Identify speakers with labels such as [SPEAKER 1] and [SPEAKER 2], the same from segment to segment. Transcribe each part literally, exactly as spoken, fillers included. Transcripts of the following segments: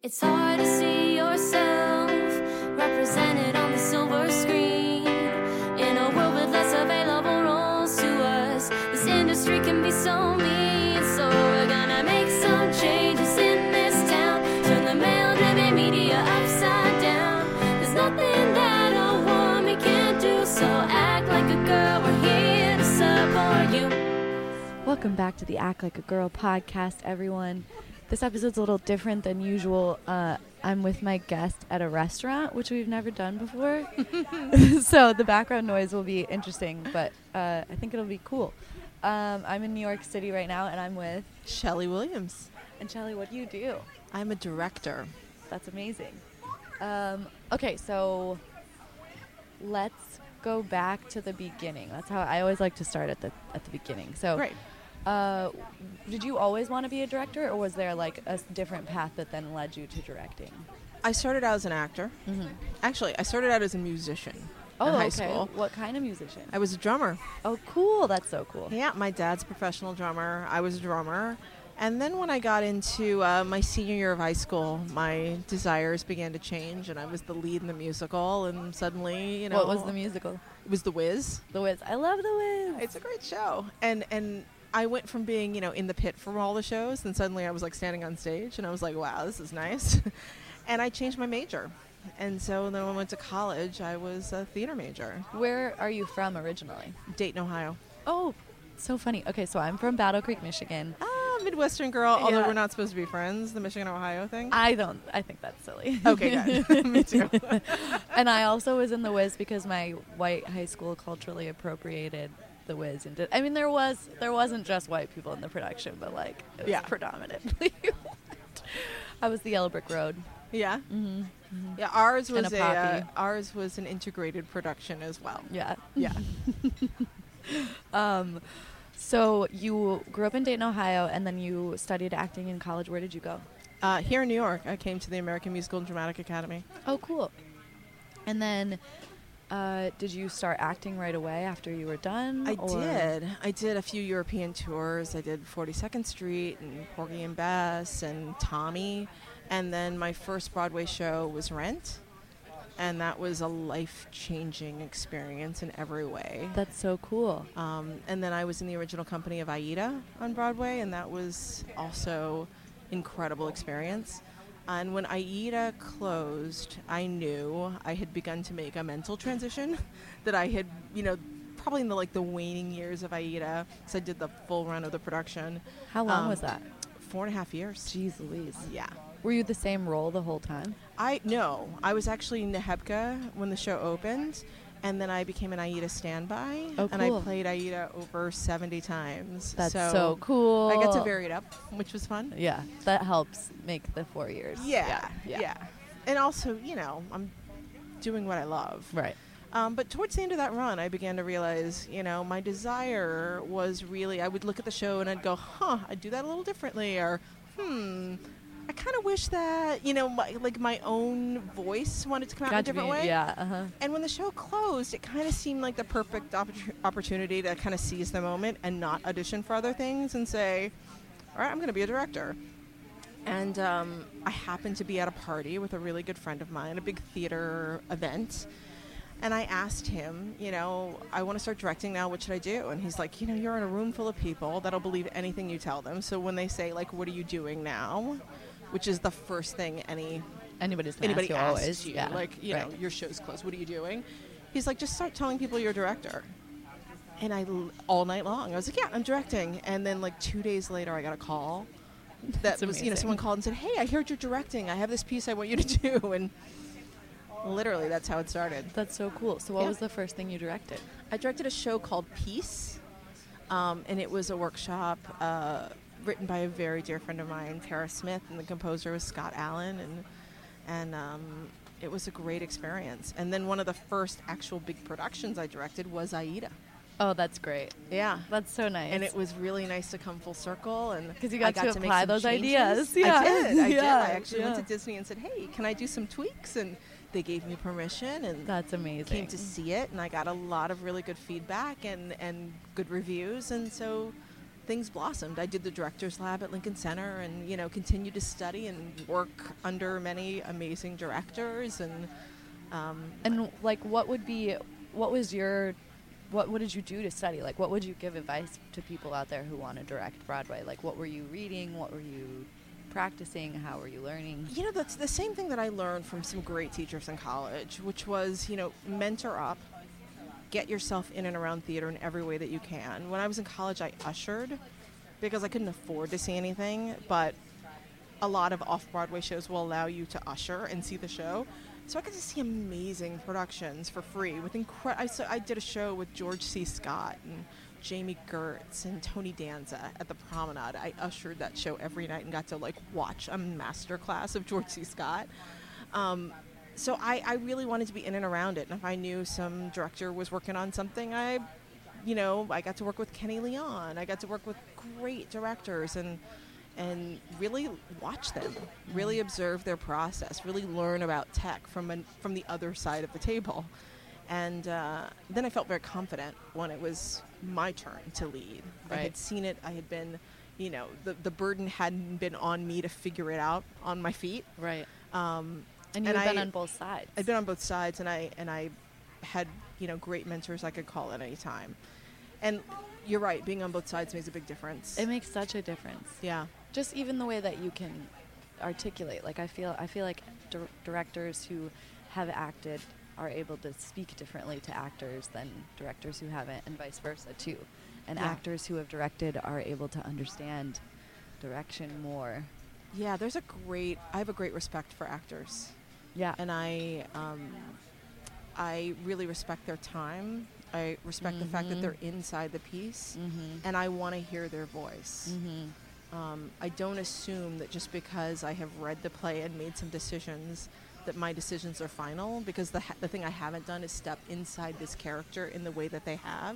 [SPEAKER 1] It's hard to see yourself represented on the silver screen. In a world with less available roles to us, this industry can be so mean. So we're gonna make some changes in this town. Turn the male-driven media upside down. There's nothing that a woman can't do. So act like a girl, we're here to support you.
[SPEAKER 2] Welcome back to the Act Like a Girl podcast, everyone. This episode's a little different than usual. Uh, I'm with my guest at a restaurant, which we've never done before. So the background noise will be interesting, but uh, I think it'll be cool. Um, I'm in New York City right now, and I'm with
[SPEAKER 3] Shelly Williams.
[SPEAKER 2] And Shelly, what do you do?
[SPEAKER 3] I'm a director.
[SPEAKER 2] That's amazing. Um, okay, so let's go back to the beginning. That's how I always like to start at the at the beginning. So.
[SPEAKER 3] Right.
[SPEAKER 2] Uh, did you always want to be a director, or was there like a s- different path that then led you to directing?
[SPEAKER 3] I started out as an actor.
[SPEAKER 2] Mm-hmm.
[SPEAKER 3] Actually, I started out as a musician
[SPEAKER 2] Oh,
[SPEAKER 3] in high
[SPEAKER 2] okay.
[SPEAKER 3] school.
[SPEAKER 2] What kind of musician?
[SPEAKER 3] I was a drummer.
[SPEAKER 2] Oh, cool. That's so cool.
[SPEAKER 3] Yeah, my dad's a professional drummer. I was a drummer. And then when I got into uh, my senior year of high school, my desires began to change, and I was the lead in the musical, and suddenly, you know...
[SPEAKER 2] What was the musical?
[SPEAKER 3] It was The Wiz.
[SPEAKER 2] The Wiz. I love The Wiz.
[SPEAKER 3] It's a great show. And and I went from being, you know, in the pit for all the shows, and suddenly I was, like, standing on stage, and I was like, wow, this is nice. And I changed my major. And so then when I went to college, I was a theater major.
[SPEAKER 2] Where are you from originally?
[SPEAKER 3] Dayton, Ohio.
[SPEAKER 2] Oh, so funny. Okay, so I'm from Battle Creek, Michigan.
[SPEAKER 3] Ah, Midwestern girl, although
[SPEAKER 2] Yeah.
[SPEAKER 3] we're not supposed to be friends, the Michigan-Ohio thing.
[SPEAKER 2] I don't, I think that's silly.
[SPEAKER 3] Okay, good. Me too.
[SPEAKER 2] And I also was in The Wiz because my white high school culturally appropriated The Wiz. And did, I mean, there was, there wasn't just white people in the production, but like, it was
[SPEAKER 3] Yeah.
[SPEAKER 2] predominantly white. I was the Yellow Brick Road.
[SPEAKER 3] Yeah.
[SPEAKER 2] Mm-hmm. Mm-hmm.
[SPEAKER 3] Yeah, ours
[SPEAKER 2] And
[SPEAKER 3] was
[SPEAKER 2] a
[SPEAKER 3] a, uh,
[SPEAKER 2] poppy.
[SPEAKER 3] ours was an integrated production as well.
[SPEAKER 2] Yeah.
[SPEAKER 3] Yeah.
[SPEAKER 2] Um, so you grew up in Dayton, Ohio, and then you studied acting in college. Where did you go?
[SPEAKER 3] Uh, here in New York, I came to the American Musical and Dramatic Academy.
[SPEAKER 2] Oh, cool. And then uh, did you start acting right away after you were done?
[SPEAKER 3] I
[SPEAKER 2] or-
[SPEAKER 3] did. I did a few European tours. I did forty-second Street and Porgy and Bess and Tommy. And then my first Broadway show was Rent. And that was a life-changing experience in every way.
[SPEAKER 2] That's so cool.
[SPEAKER 3] Um, and then I was in the original company of Aida on Broadway, and that was also incredible experience. And when Aida closed, I knew I had begun to make a mental transition that I had, you know, probably in the like the waning years of Aida. So I did the full run of the production.
[SPEAKER 2] How long
[SPEAKER 3] Um,
[SPEAKER 2] was that?
[SPEAKER 3] Four and a half years.
[SPEAKER 2] Jeez Louise.
[SPEAKER 3] Yeah.
[SPEAKER 2] Were you the same role the whole time?
[SPEAKER 3] I no, I was actually Nehebka when the show opened, and then I became an Aida standby,
[SPEAKER 2] Oh,
[SPEAKER 3] and I
[SPEAKER 2] cool.
[SPEAKER 3] played Aida over seventy times.
[SPEAKER 2] That's so,
[SPEAKER 3] so
[SPEAKER 2] cool.
[SPEAKER 3] I got to vary it up, which was fun.
[SPEAKER 2] Yeah, that helps make the four years.
[SPEAKER 3] Yeah,
[SPEAKER 2] yeah.
[SPEAKER 3] yeah. And also, you know, I'm doing what I love.
[SPEAKER 2] Right.
[SPEAKER 3] Um, but towards the end of that run, I began to realize, you know, my desire was really, I would look at the show and I'd go, huh, I'd do that a little differently, or, hmm, I kind of wish that, you know, my, like my own voice wanted to come out in a
[SPEAKER 2] Got to
[SPEAKER 3] different
[SPEAKER 2] be,
[SPEAKER 3] way.
[SPEAKER 2] Yeah, uh-huh.
[SPEAKER 3] And when the show closed, it kind of seemed like the perfect opportu- opportunity to kind of seize the moment and not audition for other things and say, all right, I'm going to be a director. And um, I happened to be at a party with a really good friend of mine, a big theater event. And I asked him, you know, I want to start directing now. What should I do? And he's like, you know, you're in a room full of people that'll believe anything you tell them. So when they say, like, what are you doing now? Which is the first thing any
[SPEAKER 2] Anybody's gonna
[SPEAKER 3] anybody
[SPEAKER 2] ask you
[SPEAKER 3] asks
[SPEAKER 2] always.
[SPEAKER 3] you,
[SPEAKER 2] Yeah.
[SPEAKER 3] like, you
[SPEAKER 2] right.
[SPEAKER 3] know, your show's closed. What are you doing? He's like, just start telling people you're a director. And I, l- all night long, I was like, yeah, I'm directing. And then, like, two days later, I got a call. That
[SPEAKER 2] That's
[SPEAKER 3] was, you know,
[SPEAKER 2] amazing.
[SPEAKER 3] someone called and said, hey, I heard you're directing. I have this piece I want you to do. And literally, that's how it started.
[SPEAKER 2] That's so cool. So what
[SPEAKER 3] Yeah.
[SPEAKER 2] was the first thing you directed?
[SPEAKER 3] I directed a show called Peace, um, and it was a workshop uh, written by a very dear friend of mine, Tara Smith, and the composer was Scott Allen, and and um, it was a great experience. And then one of the first actual big productions I directed was Aida.
[SPEAKER 2] Oh, that's great.
[SPEAKER 3] Yeah.
[SPEAKER 2] That's so nice.
[SPEAKER 3] And it was really nice to come full circle, and
[SPEAKER 2] 'Cause you got
[SPEAKER 3] I got
[SPEAKER 2] to
[SPEAKER 3] make
[SPEAKER 2] apply
[SPEAKER 3] some
[SPEAKER 2] those
[SPEAKER 3] changes.
[SPEAKER 2] ideas. Yeah.
[SPEAKER 3] I did. I did.
[SPEAKER 2] Yeah,
[SPEAKER 3] I actually
[SPEAKER 2] yeah.
[SPEAKER 3] went to Disney and said, "Hey, can I do some tweaks?" And they gave me permission, and
[SPEAKER 2] That's amazing.
[SPEAKER 3] came to see it, and I got a lot of really good feedback and and good reviews, and so things blossomed. I did the director's lab at Lincoln Center, and you know, continued to study and work under many amazing directors. And um,
[SPEAKER 2] And like, what would be, what was your, what, what did you do to study? Like, what would you give advice to people out there who want to direct Broadway? Like, what were you reading? What were you practicing? How were you learning?
[SPEAKER 3] You know, that's the same thing that I learned from some great teachers in college, which was, you know, mentor up, get yourself in and around theater in every way that you can. When I was in college, I ushered because I couldn't afford to see anything, but a lot of off-Broadway shows will allow you to usher and see the show. So I got to see amazing productions for free. With incre- I, so I did a show with George C. Scott and Jamie Gertz and Tony Danza at the Promenade. I ushered that show every night and got to like watch a master class of George C. Scott. Um, so I, I really wanted to be in and around it. And if I knew some director was working on something, I, you know, I got to work with Kenny Leon. I got to work with great directors and and really watch them, really observe their process, really learn about tech from an, from the other side of the table. And uh, then I felt very confident when it was my turn to lead.
[SPEAKER 2] Right.
[SPEAKER 3] I had seen it. I had been, you know, the, the burden hadn't been on me to figure it out on my feet.
[SPEAKER 2] Right.
[SPEAKER 3] Um,
[SPEAKER 2] And you
[SPEAKER 3] and
[SPEAKER 2] had been
[SPEAKER 3] I-
[SPEAKER 2] on both sides.
[SPEAKER 3] I'd been on both sides, and I and I had, you know, great mentors I could call at any time. And you're right, being on both sides makes a big difference.
[SPEAKER 2] It makes such a difference.
[SPEAKER 3] yeah.
[SPEAKER 2] Just even the way that you can articulate. Like I feel, I feel like dir- directors who have acted are able to speak differently to actors than directors who haven't, and vice versa too. And
[SPEAKER 3] Yeah.
[SPEAKER 2] actors who have directed are able to understand direction more.
[SPEAKER 3] Yeah, there's a great, I have a great respect for actors.
[SPEAKER 2] Yeah.
[SPEAKER 3] And I, um, I really respect their time. I respect the fact that
[SPEAKER 2] Mhm.
[SPEAKER 3] they're inside the piece,
[SPEAKER 2] Mm-hmm.
[SPEAKER 3] and I want to hear their voice.
[SPEAKER 2] Mm-hmm.
[SPEAKER 3] Um, I don't assume that just because I have read the play and made some decisions that my decisions are final, because the, ha- the thing I haven't done is step inside this character in the way that they have.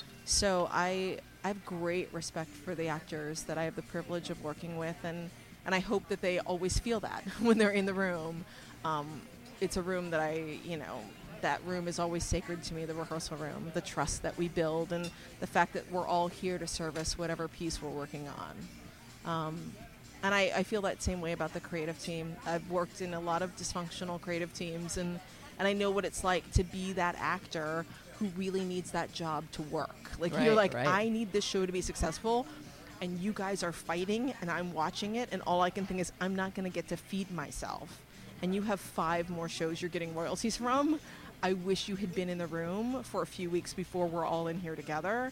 [SPEAKER 3] So I, I have great respect for the actors that I have the privilege of working with, and, and I hope that they always feel that when they're in the room. Um, it's a room that I, you know, that room is always sacred to me, the rehearsal room, the trust that we build, and the fact that we're all here to service whatever piece we're working on. Um, and I, I feel that same way about the creative team. I've worked in a lot of dysfunctional creative teams, and, and I know what it's like to be that actor who really needs that job to work. Like,
[SPEAKER 2] Right,
[SPEAKER 3] you're like,
[SPEAKER 2] right.
[SPEAKER 3] I need this show to be successful, and you guys are fighting, and I'm watching it, and all I can think is, I'm not going to get to feed myself. And you have five more shows you're getting royalties from. I wish you had been in the room for a few weeks before we're all in here together.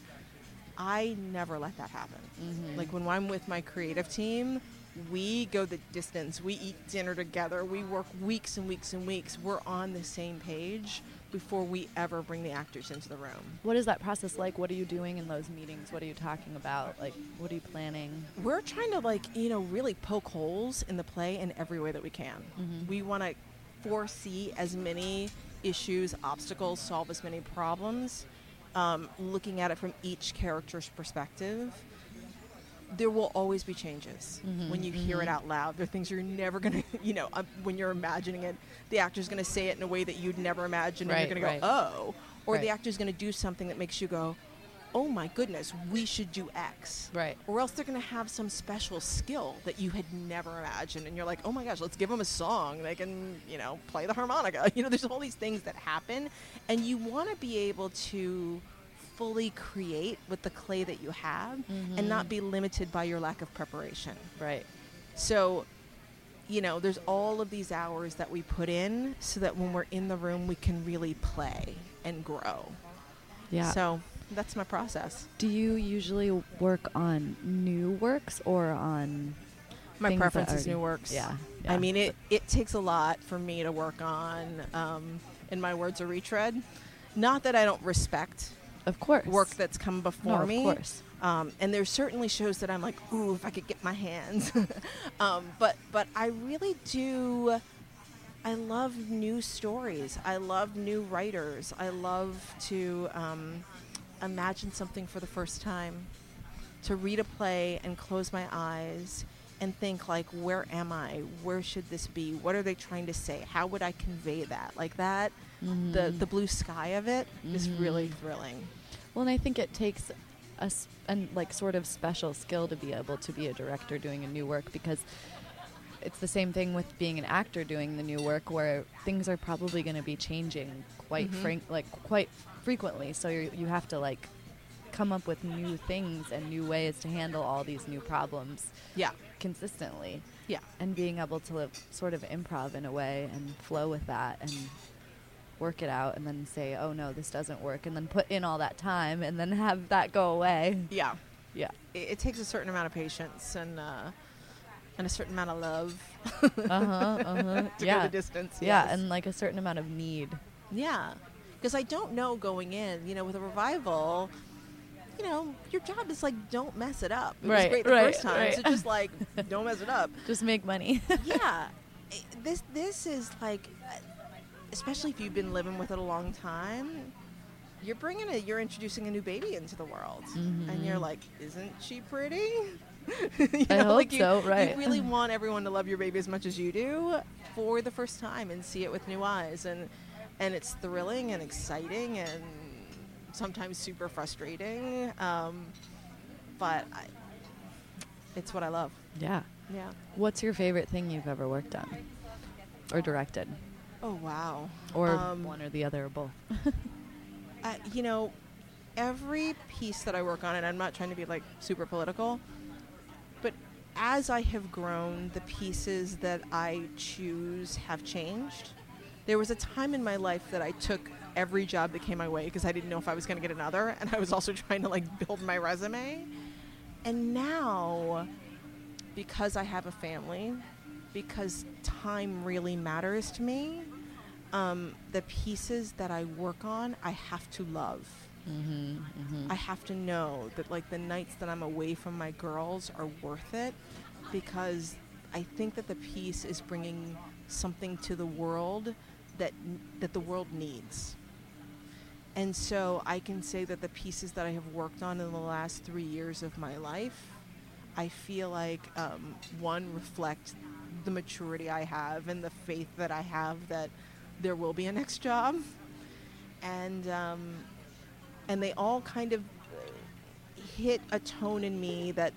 [SPEAKER 3] I never let that happen.
[SPEAKER 2] Mm-hmm.
[SPEAKER 3] Like, when I'm with my creative team, we go the distance. We eat dinner together. We work weeks and weeks and weeks. We're on the same page before we ever bring the actors into the room.
[SPEAKER 2] What is that process like? What are you doing in those meetings? What are you talking about? Like, what are you planning?
[SPEAKER 3] We're trying to, like, you know, really poke holes in the play in every way that we can.
[SPEAKER 2] Mhm.
[SPEAKER 3] We want to foresee as many issues, obstacles, solve as many problems, um, looking at it from each character's perspective. There will always be changes
[SPEAKER 2] Mhm,
[SPEAKER 3] when you hear it
[SPEAKER 2] mhm.
[SPEAKER 3] out loud. There are things you're never going to, you know, uh, when you're imagining it, the actor's going to say it in a way that you'd never imagine, and
[SPEAKER 2] Right,
[SPEAKER 3] you're going to
[SPEAKER 2] right.
[SPEAKER 3] go, oh. Or the
[SPEAKER 2] Right.
[SPEAKER 3] actor's going to do something that makes you go, oh my goodness, we should do X.
[SPEAKER 2] Right.
[SPEAKER 3] Or else they're going to have some special skill that you had never imagined. And you're like, oh my gosh, let's give them a song. They can, you know, play the harmonica. You know, there's all these things that happen. And you want to be able to fully create with the clay that you have and not
[SPEAKER 2] Mhm.
[SPEAKER 3] be limited by your lack of preparation.
[SPEAKER 2] Right.
[SPEAKER 3] So, you know, there's all of these hours that we put in so that when we're in the room, we can really play and grow.
[SPEAKER 2] Yeah.
[SPEAKER 3] So that's my process.
[SPEAKER 2] Do you usually work on new works or on
[SPEAKER 3] My
[SPEAKER 2] things
[SPEAKER 3] preference
[SPEAKER 2] that
[SPEAKER 3] is
[SPEAKER 2] already-
[SPEAKER 3] new works.
[SPEAKER 2] Yeah.
[SPEAKER 3] I
[SPEAKER 2] yeah.
[SPEAKER 3] mean, it, it takes a lot for me to work on, um, in my words, a retread. Not that I don't respect
[SPEAKER 2] Of course.
[SPEAKER 3] work that's come before
[SPEAKER 2] no,
[SPEAKER 3] me.
[SPEAKER 2] Of course.
[SPEAKER 3] Um, and there's certainly shows that I'm like, ooh, if I could get my hands. um, but but I really do. I love new stories. I love new writers. I love to um, imagine something for the first time, to read a play and close my eyes and think, like, where am I? Where should this be? What are they trying to say? How would I convey that? Like that, the
[SPEAKER 2] Mhm.
[SPEAKER 3] the blue sky of it is really
[SPEAKER 2] Mhm.
[SPEAKER 3] thrilling.
[SPEAKER 2] Well, and I think it takes a s- and like sort of special skill to be able to be a director doing a new work, because it's the same thing with being an actor doing the new work, where things are probably going to be changing quite
[SPEAKER 3] Mhm.
[SPEAKER 2] frank like quite frequently. So you you have to like come up with new things and new ways to handle all these new problems
[SPEAKER 3] Yeah.
[SPEAKER 2] consistently.
[SPEAKER 3] Yeah.
[SPEAKER 2] And being able to live, sort of improv in a way and flow with that and work it out, and then say, oh no, this doesn't work, and then put in all that time and then have that go away.
[SPEAKER 3] Yeah.
[SPEAKER 2] Yeah.
[SPEAKER 3] It, it takes a certain amount of patience and uh, and a certain amount of love
[SPEAKER 2] Uh-huh, uh-huh.
[SPEAKER 3] to
[SPEAKER 2] yeah.
[SPEAKER 3] go the distance.
[SPEAKER 2] Yeah,
[SPEAKER 3] yes.
[SPEAKER 2] and like a certain amount of need.
[SPEAKER 3] Yeah. Because I don't know going in, you know, with a revival, you know, your job is like, don't mess it up. It
[SPEAKER 2] Right,
[SPEAKER 3] was great the
[SPEAKER 2] right,
[SPEAKER 3] first time,
[SPEAKER 2] right.
[SPEAKER 3] so just like, don't mess it up.
[SPEAKER 2] Just make money.
[SPEAKER 3] Yeah. I- This this is like, uh, especially if you've been living with it a long time, you're bringing a, you're introducing a new baby into the world, and you're
[SPEAKER 2] Mhm.
[SPEAKER 3] like, isn't she pretty? You
[SPEAKER 2] I hope
[SPEAKER 3] like you,
[SPEAKER 2] so, right.
[SPEAKER 3] You really want everyone to love your baby as much as you do for the first time and see it with new eyes, and and it's thrilling and exciting and sometimes super frustrating, um, but I, it's what I love.
[SPEAKER 2] Yeah.
[SPEAKER 3] Yeah.
[SPEAKER 2] What's your favorite thing you've ever worked on or directed?
[SPEAKER 3] Oh wow.
[SPEAKER 2] Or
[SPEAKER 3] Um,
[SPEAKER 2] one or the other or both?
[SPEAKER 3] Uh, you know, every piece that I work on, and I'm not trying to be like super political, but as I have grown, the pieces that I choose have changed. There was a time in my life that I took every job that came my way because I didn't know if I was going to get another, and I was also trying to like build my resume. And now, because I have a family, because time really matters to me, um, the pieces that I work on, I have to love.
[SPEAKER 2] Mm-hmm, mm-hmm.
[SPEAKER 3] I have to know that like the nights that I'm away from my girls are worth it, because I think that the piece is bringing something to the world that that the world needs. And so I can say that the pieces that I have worked on in the last three years of my life, I feel like um, one, reflect the maturity I have and the faith that I have that there will be a next job, and um, and they all kind of uh, hit a tone in me that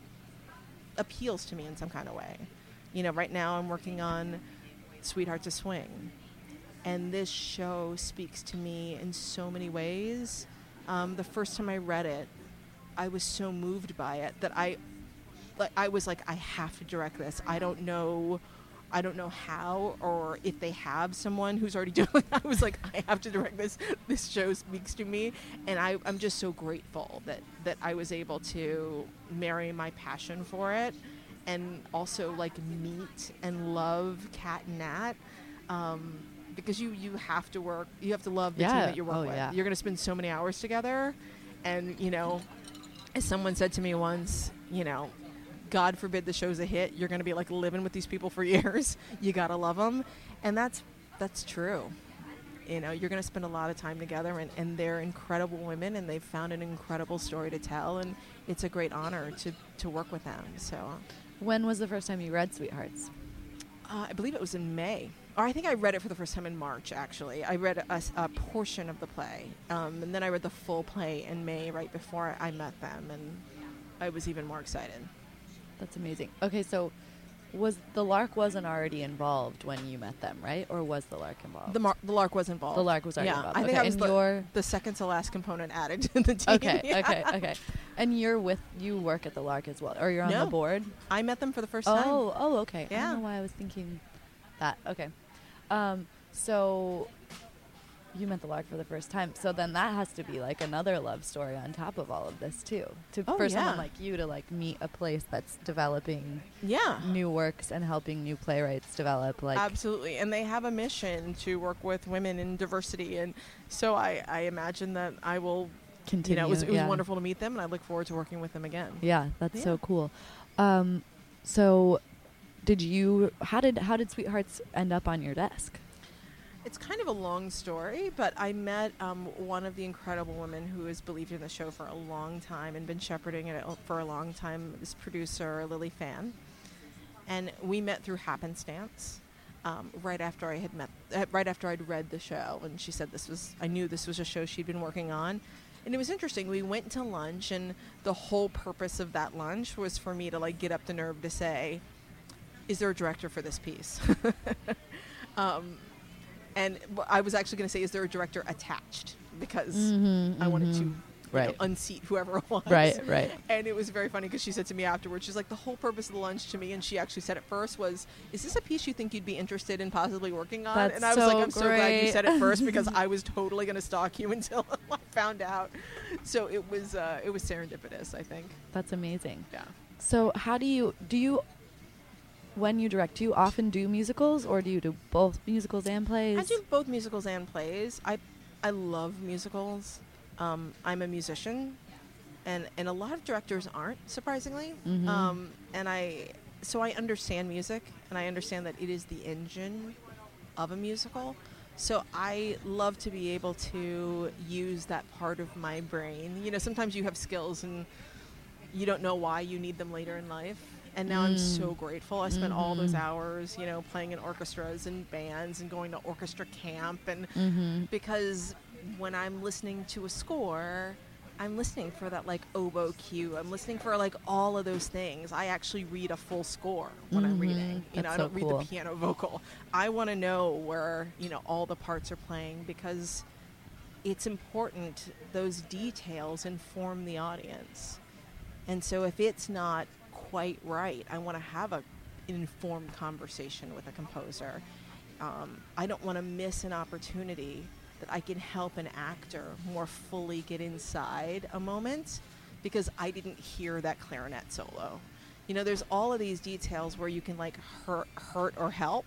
[SPEAKER 3] appeals to me in some kind of way. You know, right now I'm working on Sweetheart to Swing, and this show speaks to me in so many ways. Um, the first time I read it, I was so moved by it that I, like, I was like, I have to direct this. I don't know, I don't know how, or if they have someone who's already doing it. I was like, I have to direct this. This show speaks to me, and I, I'm just so grateful that that I was able to marry my passion for it, and also like meet and love Kat and Nat. Um, because you, you have to work, you have to love the team
[SPEAKER 2] Yeah.
[SPEAKER 3] that you work
[SPEAKER 2] Oh,
[SPEAKER 3] with.
[SPEAKER 2] yeah.
[SPEAKER 3] You're going to spend so many hours together. And, you know, as someone said to me once, you know, God forbid the show's a hit, you're going to be like living with these people for years. You got to love them. And that's, that's true. You know, you're going to spend a lot of time together, and, and they're incredible women, and they've found an incredible story to tell. And it's a great honor to, to work with them. So
[SPEAKER 2] When was the first time you read Sweethearts?
[SPEAKER 3] Uh, I believe it was in May. Or I think I read it for the first time in March, actually. I read a, s- a portion of the play. Um, and then I read the full play in May right before I met them. And I was even more excited.
[SPEAKER 2] That's amazing. Okay, so was the Lark wasn't already involved when you met them, right? Or was the Lark involved?
[SPEAKER 3] The, Mar- the Lark was involved.
[SPEAKER 2] The Lark was already
[SPEAKER 3] yeah,
[SPEAKER 2] involved.
[SPEAKER 3] I think
[SPEAKER 2] okay,
[SPEAKER 3] I was
[SPEAKER 2] and
[SPEAKER 3] the,
[SPEAKER 2] you're
[SPEAKER 3] the second to last component added to the team.
[SPEAKER 2] okay,
[SPEAKER 3] Yeah.
[SPEAKER 2] okay, okay. And you're with you work at the Lark as well, or you're on
[SPEAKER 3] No.
[SPEAKER 2] the board?
[SPEAKER 3] I met them for the first time.
[SPEAKER 2] Oh, oh, okay. I
[SPEAKER 3] Yeah.
[SPEAKER 2] don't know why I was thinking that. Okay. Um, so you met the Lark for the first time. So then that has to be like another love story on top of all of this too. To
[SPEAKER 3] Oh,
[SPEAKER 2] for
[SPEAKER 3] yeah.
[SPEAKER 2] someone like you to like meet a place that's developing
[SPEAKER 3] Yeah.
[SPEAKER 2] new works and helping new playwrights develop like
[SPEAKER 3] Absolutely. And they have a mission to work with women in diversity. And so I, I imagine that I will,
[SPEAKER 2] continue.
[SPEAKER 3] you know, it was, it was
[SPEAKER 2] yeah.
[SPEAKER 3] wonderful to meet them, and I look forward to working with them again.
[SPEAKER 2] Yeah, that's
[SPEAKER 3] Yeah.
[SPEAKER 2] so cool. Um, so did you how did how did Sweethearts end up on your desk?
[SPEAKER 3] It's kind of a long story, but I met um, one of the incredible women who has believed in the show for a long time and been shepherding it for a long time, this producer, Lily Fan. And we met through happenstance um, right after I had met, uh, right after I'd read the show. And she said this was, I knew this was a show she'd been working on. And it was interesting. We went to lunch, and the whole purpose of that lunch was for me to like get up the nerve to say, is there a director for this piece? um, and I was actually going to say, is there a director attached? Because
[SPEAKER 2] Mm-hmm,
[SPEAKER 3] I wanted to
[SPEAKER 2] mm-hmm.
[SPEAKER 3] you know,
[SPEAKER 2] Right.
[SPEAKER 3] unseat whoever it was.
[SPEAKER 2] Right, right.
[SPEAKER 3] And it was very funny because she said to me afterwards, she's like, the whole purpose of the lunch to me, and she actually said it first, was, is this a piece you think you'd be interested in possibly working on?
[SPEAKER 2] That's
[SPEAKER 3] and I was
[SPEAKER 2] so
[SPEAKER 3] like, I'm so glad you
[SPEAKER 2] great.
[SPEAKER 3] said it first, because I was totally going to stalk you until I found out. So it was uh, it was serendipitous, I think.
[SPEAKER 2] That's amazing.
[SPEAKER 3] Yeah.
[SPEAKER 2] So how do you do you when you direct, do you often do musicals, or do you do both musicals and plays?
[SPEAKER 3] I do both musicals and plays. I I love musicals. Um, I'm a musician, and and a lot of directors aren't, surprisingly.
[SPEAKER 2] Mhm.
[SPEAKER 3] Um, and I so I understand music, and I understand that it is the engine of a musical. So I love to be able to use that part of my brain. You know, sometimes you have skills and you don't know why you need them later in life. And now I'm
[SPEAKER 2] Mm.
[SPEAKER 3] so grateful. I spent all those
[SPEAKER 2] Mhm.
[SPEAKER 3] hours, you know, playing in orchestras and bands and going to orchestra camp. And
[SPEAKER 2] Mm-hmm.
[SPEAKER 3] because when I'm listening to a score, I'm listening for that like oboe cue. I'm listening for like all of those things. I actually read a full score when I'm
[SPEAKER 2] Mhm.
[SPEAKER 3] reading. You know,
[SPEAKER 2] That's
[SPEAKER 3] I
[SPEAKER 2] so
[SPEAKER 3] don't read
[SPEAKER 2] cool.
[SPEAKER 3] the piano vocal. I want to know where, you know, all the parts are playing, because it's important. Those details inform the audience. And so if it's not quite right, I want to have a, an informed conversation with a composer. Um, I don't want to miss an opportunity that I can help an actor more fully get inside a moment because I didn't hear that clarinet solo. You know, there's all of these details where you can like hurt, hurt or help.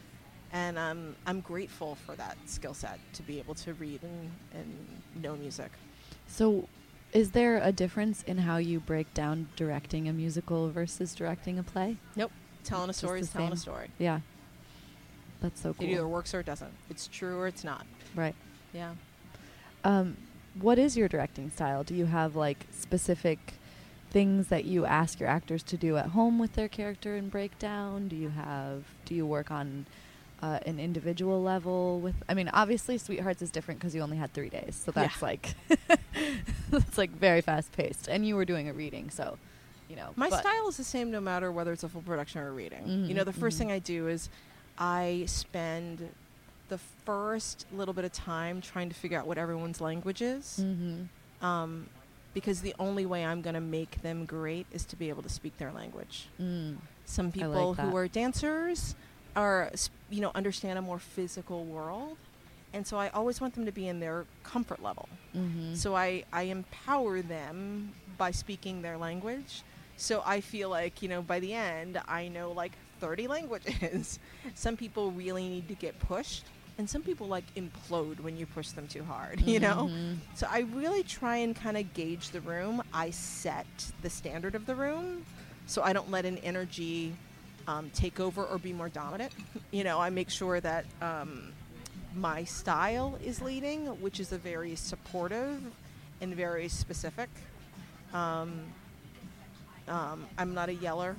[SPEAKER 3] And um, I'm grateful for that skill set to be able to read and, and know music.
[SPEAKER 2] So is there a difference in how you break down directing a musical versus directing a play?
[SPEAKER 3] Nope. Telling a
[SPEAKER 2] Just
[SPEAKER 3] story
[SPEAKER 2] the
[SPEAKER 3] is telling a
[SPEAKER 2] same.
[SPEAKER 3] story.
[SPEAKER 2] Yeah. That's so cool.
[SPEAKER 3] It either works or it doesn't. It's true or it's not.
[SPEAKER 2] Right.
[SPEAKER 3] Yeah.
[SPEAKER 2] Um, what is your directing style? Do you have like specific things that you ask your actors to do at home with their character and breakdown? Do you have, do you work on uh, an individual level with, I mean, obviously Sweethearts is different because you only had three days. So that's
[SPEAKER 3] Yeah.
[SPEAKER 2] like, it's like very fast paced, and you were doing a reading. So, you know,
[SPEAKER 3] My
[SPEAKER 2] but-
[SPEAKER 3] style is the same no matter whether it's a full production or a reading.
[SPEAKER 2] Mhm,
[SPEAKER 3] You know, the first
[SPEAKER 2] mhm.
[SPEAKER 3] thing I do is I spend the first little bit of time trying to figure out what everyone's language is.
[SPEAKER 2] Mhm.
[SPEAKER 3] Um, because the only way I'm going to make them great is to be able to speak their language.
[SPEAKER 2] Mm.
[SPEAKER 3] Some
[SPEAKER 2] I
[SPEAKER 3] people
[SPEAKER 2] like that.
[SPEAKER 3] who are dancers are, s- you know, understand a more physical world. And so I always want them to be in their comfort level.
[SPEAKER 2] Mhm.
[SPEAKER 3] So I, I empower them by speaking their language. So I feel like, you know, by the end, I know like thirty languages. Some people really need to get pushed, and some people like implode when you push them too hard, you know?
[SPEAKER 2] Mhm.
[SPEAKER 3] So I really try and kind of gauge the room. I set the standard of the room, so I don't let an energy um, take over or be more dominant. You know, I make sure that um, my style is leading, which is a very supportive and very specific. Um, um, I'm not a yeller,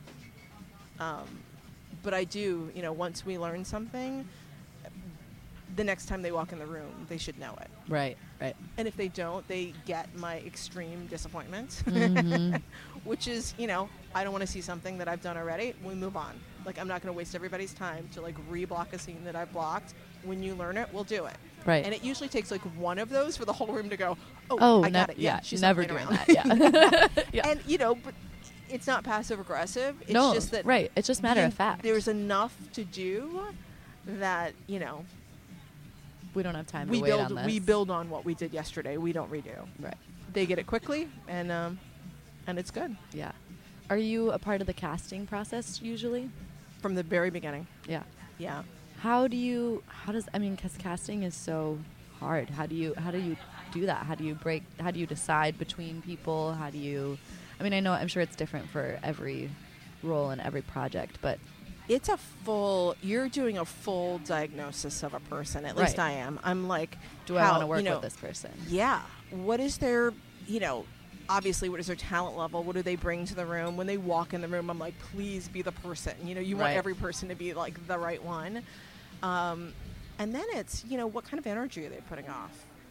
[SPEAKER 3] um, but I do, you know, once we learn something, the next time they walk in the room, they should know it.
[SPEAKER 2] Right, right.
[SPEAKER 3] And if they don't, they get my extreme disappointment,
[SPEAKER 2] Mhm.
[SPEAKER 3] which is, you know, I don't want to see something that I've done already. We move on. Like, I'm not going to waste everybody's time to, like, re-block a scene that I've blocked. When you learn it, we'll do it.
[SPEAKER 2] Right.
[SPEAKER 3] And it usually takes, like, one of those for the whole room to go, oh,
[SPEAKER 2] Oh,
[SPEAKER 3] I got
[SPEAKER 2] ne-
[SPEAKER 3] it. Yeah,
[SPEAKER 2] yeah,
[SPEAKER 3] she's
[SPEAKER 2] never
[SPEAKER 3] not
[SPEAKER 2] doing
[SPEAKER 3] playing
[SPEAKER 2] that.
[SPEAKER 3] around.
[SPEAKER 2] Yeah. Yeah.
[SPEAKER 3] And, you know, but it's not passive-aggressive. It's
[SPEAKER 2] No,
[SPEAKER 3] just that
[SPEAKER 2] right. It's just matter
[SPEAKER 3] you-
[SPEAKER 2] of fact.
[SPEAKER 3] There's enough to do that, you know,
[SPEAKER 2] we don't have time
[SPEAKER 3] we
[SPEAKER 2] to wait
[SPEAKER 3] build
[SPEAKER 2] on this.
[SPEAKER 3] we build on what we did yesterday. We don't redo.
[SPEAKER 2] Right.
[SPEAKER 3] They get it quickly, and um, and it's good
[SPEAKER 2] Yeah. Are you a part of the casting process usually?
[SPEAKER 3] from the very beginning.
[SPEAKER 2] Yeah.
[SPEAKER 3] Yeah.
[SPEAKER 2] How do you, how does, I mean, because casting is so hard. How do you, how do you do that? How do you break, how do you decide between people? How do you, I mean, I know, I'm sure it's different for every role and every project, but
[SPEAKER 3] It's a full. You're doing a full diagnosis of a person. At least
[SPEAKER 2] Right.
[SPEAKER 3] I am. I'm like,
[SPEAKER 2] do I
[SPEAKER 3] how-
[SPEAKER 2] want to work
[SPEAKER 3] you know,
[SPEAKER 2] with this person?
[SPEAKER 3] Yeah. What is their, you know, obviously, what is their talent level? What do they bring to the room? When they walk in the room, I'm like, please be the person. You know, you want
[SPEAKER 2] Right.
[SPEAKER 3] every person to be like the right one. Um, and then it's, you know, what kind of energy are they putting off?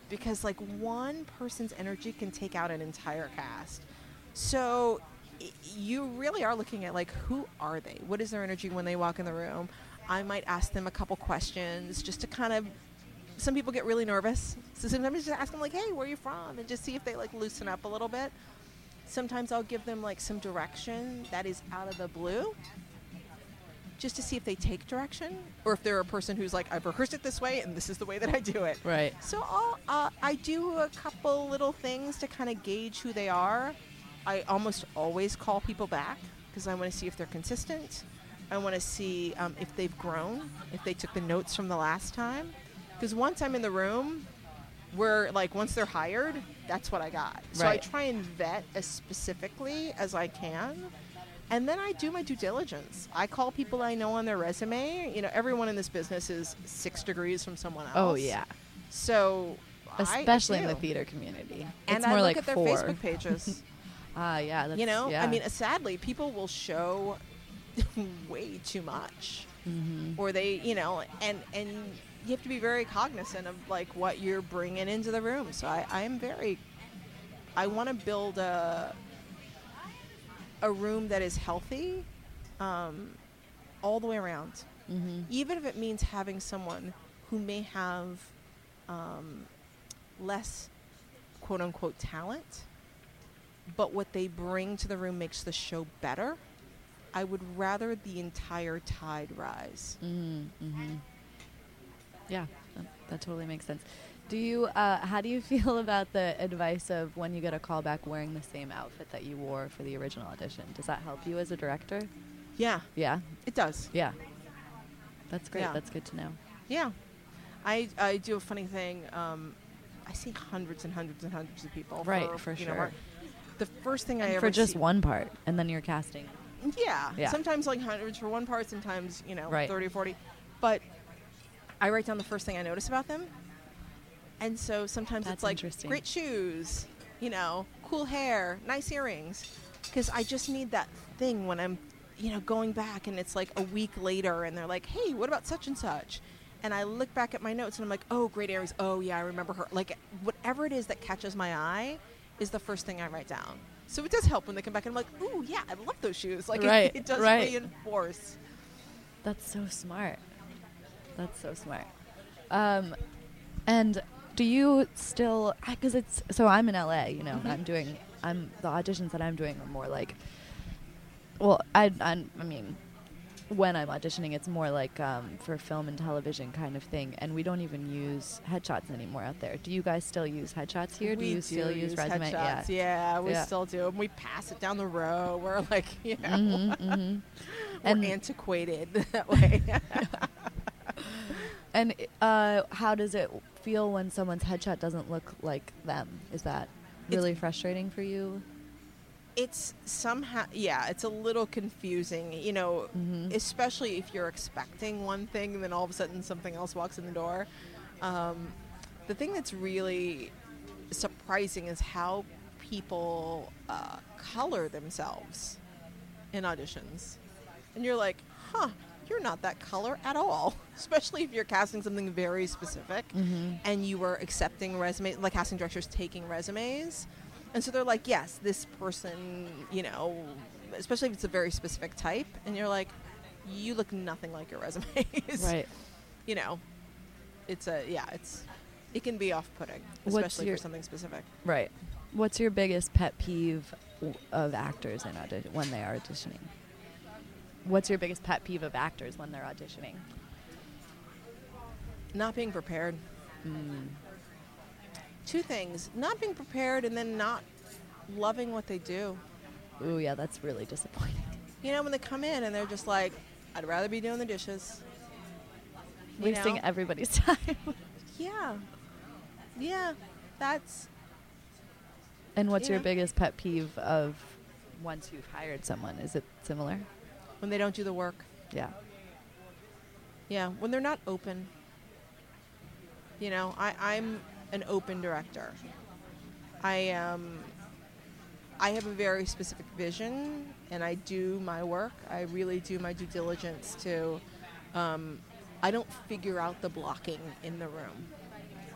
[SPEAKER 3] because like one person's energy can take out an entire cast. So y- you really are looking at like, who are they? What is their energy when they walk in the room? I might ask them a couple questions just to kind of, some people get really nervous. So sometimes just ask them like, hey, where are you from? And just see if they like loosen up a little bit. Sometimes I'll give them like some direction that is out of the blue, just to see if they take direction, or if they're a person who's like, I've rehearsed it this way and this is the way that I do it.
[SPEAKER 2] Right.
[SPEAKER 3] So I'll, uh, I do a couple little things to kind of gauge who they are. I almost always call people back because I want to see if they're consistent. I want to see um, if they've grown, if they took the notes from the last time. Because once I'm in the room, we're like, once they're hired, that's what I got. So I
[SPEAKER 2] Right.
[SPEAKER 3] try and vet as specifically as I can. And then I do my due diligence. I call people I know on their resume. You know, everyone in this business is six degrees from someone else.
[SPEAKER 2] Oh, yeah.
[SPEAKER 3] So
[SPEAKER 2] Especially
[SPEAKER 3] I
[SPEAKER 2] in the
[SPEAKER 3] do.
[SPEAKER 2] theater community.
[SPEAKER 3] And
[SPEAKER 2] it's
[SPEAKER 3] I
[SPEAKER 2] more
[SPEAKER 3] look
[SPEAKER 2] like
[SPEAKER 3] at their
[SPEAKER 2] four.
[SPEAKER 3] Facebook pages.
[SPEAKER 2] Ah, yeah. That's,
[SPEAKER 3] you know,
[SPEAKER 2] yeah.
[SPEAKER 3] I mean, uh, sadly, people will show way too much,
[SPEAKER 2] Mhm.
[SPEAKER 3] or they, you know, and and you have to be very cognizant of like what you're bringing into the room. So I, I am very, I want to build a a room that is healthy, um, all the way around.
[SPEAKER 2] Mhm.
[SPEAKER 3] Even if it means having someone who may have um, less quote unquote talent, but what they bring to the room makes the show better, I would rather the entire tide rise.
[SPEAKER 2] Mhm. Mhm. Yeah, that, that totally makes sense. Do you? Uh, how do you feel about the advice of when you get a call back wearing the same outfit that you wore for the original audition? Does that help you as a director?
[SPEAKER 3] Yeah,
[SPEAKER 2] Yeah.
[SPEAKER 3] it does.
[SPEAKER 2] Yeah. That's great.
[SPEAKER 3] Yeah.
[SPEAKER 2] That's good to know.
[SPEAKER 3] Yeah. I, I do a funny thing. Um, I see hundreds and hundreds and hundreds of people.
[SPEAKER 2] Right,
[SPEAKER 3] for,
[SPEAKER 2] for
[SPEAKER 3] you know,
[SPEAKER 2] sure.
[SPEAKER 3] work. The first thing I
[SPEAKER 2] And
[SPEAKER 3] ever
[SPEAKER 2] for just
[SPEAKER 3] see,
[SPEAKER 2] one part, and then you're casting.
[SPEAKER 3] Yeah.
[SPEAKER 2] Yeah.
[SPEAKER 3] Sometimes like hundreds for one part, sometimes, you know,
[SPEAKER 2] Right.
[SPEAKER 3] thirty, forty. But I write down the first thing I notice about them. And so sometimes
[SPEAKER 2] That's
[SPEAKER 3] it's like
[SPEAKER 2] interesting.
[SPEAKER 3] great shoes, you know, cool hair, nice earrings. Because I just need that thing when I'm, you know, going back and it's like a week later and they're like, hey, what about such and such? And I look back at my notes and I'm like, oh, great earrings. Oh, yeah, I remember her. Like, whatever it is that catches my eye is the first thing I write down. So it does help when they come back and I'm like, ooh, yeah, I love those shoes. Like,
[SPEAKER 2] Right,
[SPEAKER 3] it, it does
[SPEAKER 2] right.
[SPEAKER 3] reinforce.
[SPEAKER 2] That's so smart. That's so smart. Um, and do you still? Because it's so I'm in L A. You know,
[SPEAKER 3] Mhm.
[SPEAKER 2] I'm doing. I'm the auditions that I'm doing are more like. Well, I I, I mean, when I'm auditioning, it's more like um, for film and television kind of thing, and we don't even use headshots anymore out there. Do you guys still use headshots here?
[SPEAKER 3] We
[SPEAKER 2] do you still use resume?
[SPEAKER 3] headshots.
[SPEAKER 2] Yeah.
[SPEAKER 3] Yeah, we
[SPEAKER 2] Yeah.
[SPEAKER 3] still do. And we pass it down the row. We're like, you know,
[SPEAKER 2] Mhm, mhm.
[SPEAKER 3] we're
[SPEAKER 2] And-
[SPEAKER 3] antiquated that way.
[SPEAKER 2] And uh, how does it feel when someone's headshot doesn't look like them? Is that
[SPEAKER 3] It's-
[SPEAKER 2] really frustrating for you?
[SPEAKER 3] It's somehow, yeah, it's a little confusing, you know,
[SPEAKER 2] Mhm.
[SPEAKER 3] especially if you're expecting one thing and then all of a sudden something else walks in the door. Um, the thing that's really surprising is how people uh, color themselves in auditions. And you're like, huh, you're not that color at all. Especially if you're casting something very specific
[SPEAKER 2] Mhm.
[SPEAKER 3] and you were accepting resumes, like casting directors taking resumes. And so they're like, yes, this person, you know, especially if it's a very specific type, and you're like, you look nothing like your resumes.
[SPEAKER 2] Right.
[SPEAKER 3] You know, it's a, yeah, it's, it can be off-putting,
[SPEAKER 2] What's
[SPEAKER 3] especially
[SPEAKER 2] your-
[SPEAKER 3] for something specific.
[SPEAKER 2] Right. What's your biggest pet peeve w- of actors in audi- when they are auditioning? What's your biggest pet peeve of actors when they're auditioning?
[SPEAKER 3] Not being prepared.
[SPEAKER 2] Mm.
[SPEAKER 3] Two things, not being prepared and then not loving what they do.
[SPEAKER 2] Ooh, yeah, that's really disappointing.
[SPEAKER 3] You know, when they come in and they're just like, I'd rather be doing the dishes. You
[SPEAKER 2] Wasting
[SPEAKER 3] know?
[SPEAKER 2] everybody's time.
[SPEAKER 3] Yeah. Yeah. That's,
[SPEAKER 2] And what's your
[SPEAKER 3] Yeah.
[SPEAKER 2] biggest pet peeve of once you've hired someone? Is it similar?
[SPEAKER 3] when they don't do the work.
[SPEAKER 2] Yeah.
[SPEAKER 3] Yeah, when they're not open. You know, I, I'm an open director. I am. I have a very specific vision, and I do my work. I really do my due diligence to. Um, I don't figure out the blocking in the room.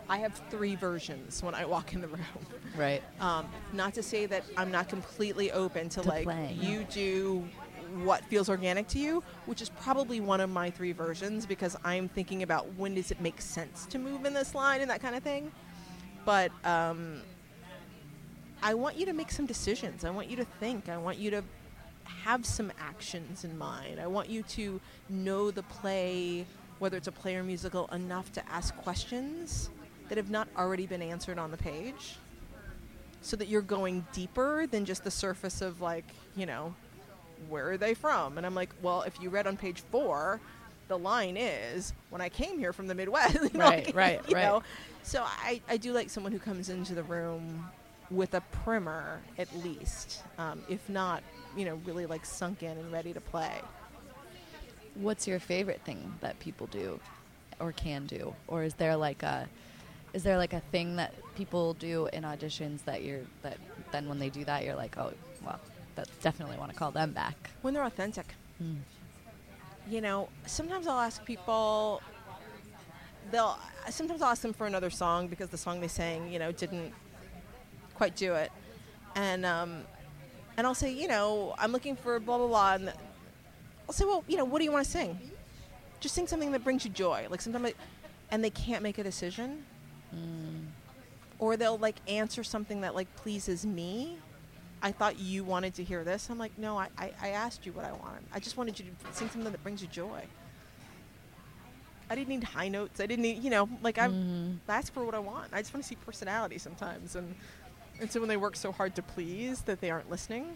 [SPEAKER 3] I have three versions when I walk in the room.
[SPEAKER 2] Right.
[SPEAKER 3] Um, not to say that I'm not completely open to,
[SPEAKER 2] To
[SPEAKER 3] like,
[SPEAKER 2] playing.
[SPEAKER 3] you do what feels organic to you, which is probably one of my three versions, because I'm thinking about when does it make sense to move in this line and that kind of thing. But um, I want you to make some decisions. I want you to think. I want you to have some actions in mind. I want you to know the play, whether it's a play or musical, enough to ask questions that have not already been answered on the page, so that you're going deeper than just the surface of, like, you know, where are they from? And I'm like, well, if you read on page four, the line is, when I came here from the Midwest. You know,
[SPEAKER 2] Right,
[SPEAKER 3] like,
[SPEAKER 2] right,
[SPEAKER 3] you
[SPEAKER 2] right.
[SPEAKER 3] know? So I, I do like someone who comes into the room with a primer, at least. Um, if not, you know, really, like, sunk in and ready to play.
[SPEAKER 2] What's your favorite thing that people do or can do? Or is there like a is there like a thing that people do in auditions that you're that then when they do that you're like, oh, well, that definitely want to call them back?
[SPEAKER 3] When they're authentic.
[SPEAKER 2] Mm.
[SPEAKER 3] You know, sometimes I'll ask people, they'll, sometimes I'll ask them for another song because the song they sang, you know, didn't quite do it. And, um, and I'll say, you know, I'm looking for blah, blah, blah. And I'll say, well, you know, what do you want to sing? Just sing something that brings you joy. Like, sometimes, I, and they can't make a decision.
[SPEAKER 2] Mm.
[SPEAKER 3] Or they'll, like, answer something that, like, pleases me. I thought you wanted to hear this. I'm like, no, I, I, I asked you what I wanted. I just wanted you to sing something that brings you joy. I didn't need high notes. I didn't need, you know, like,
[SPEAKER 2] Mhm.
[SPEAKER 3] I ask for what I want. I just want to see personality sometimes. And, and so when they work so hard to please that they aren't listening,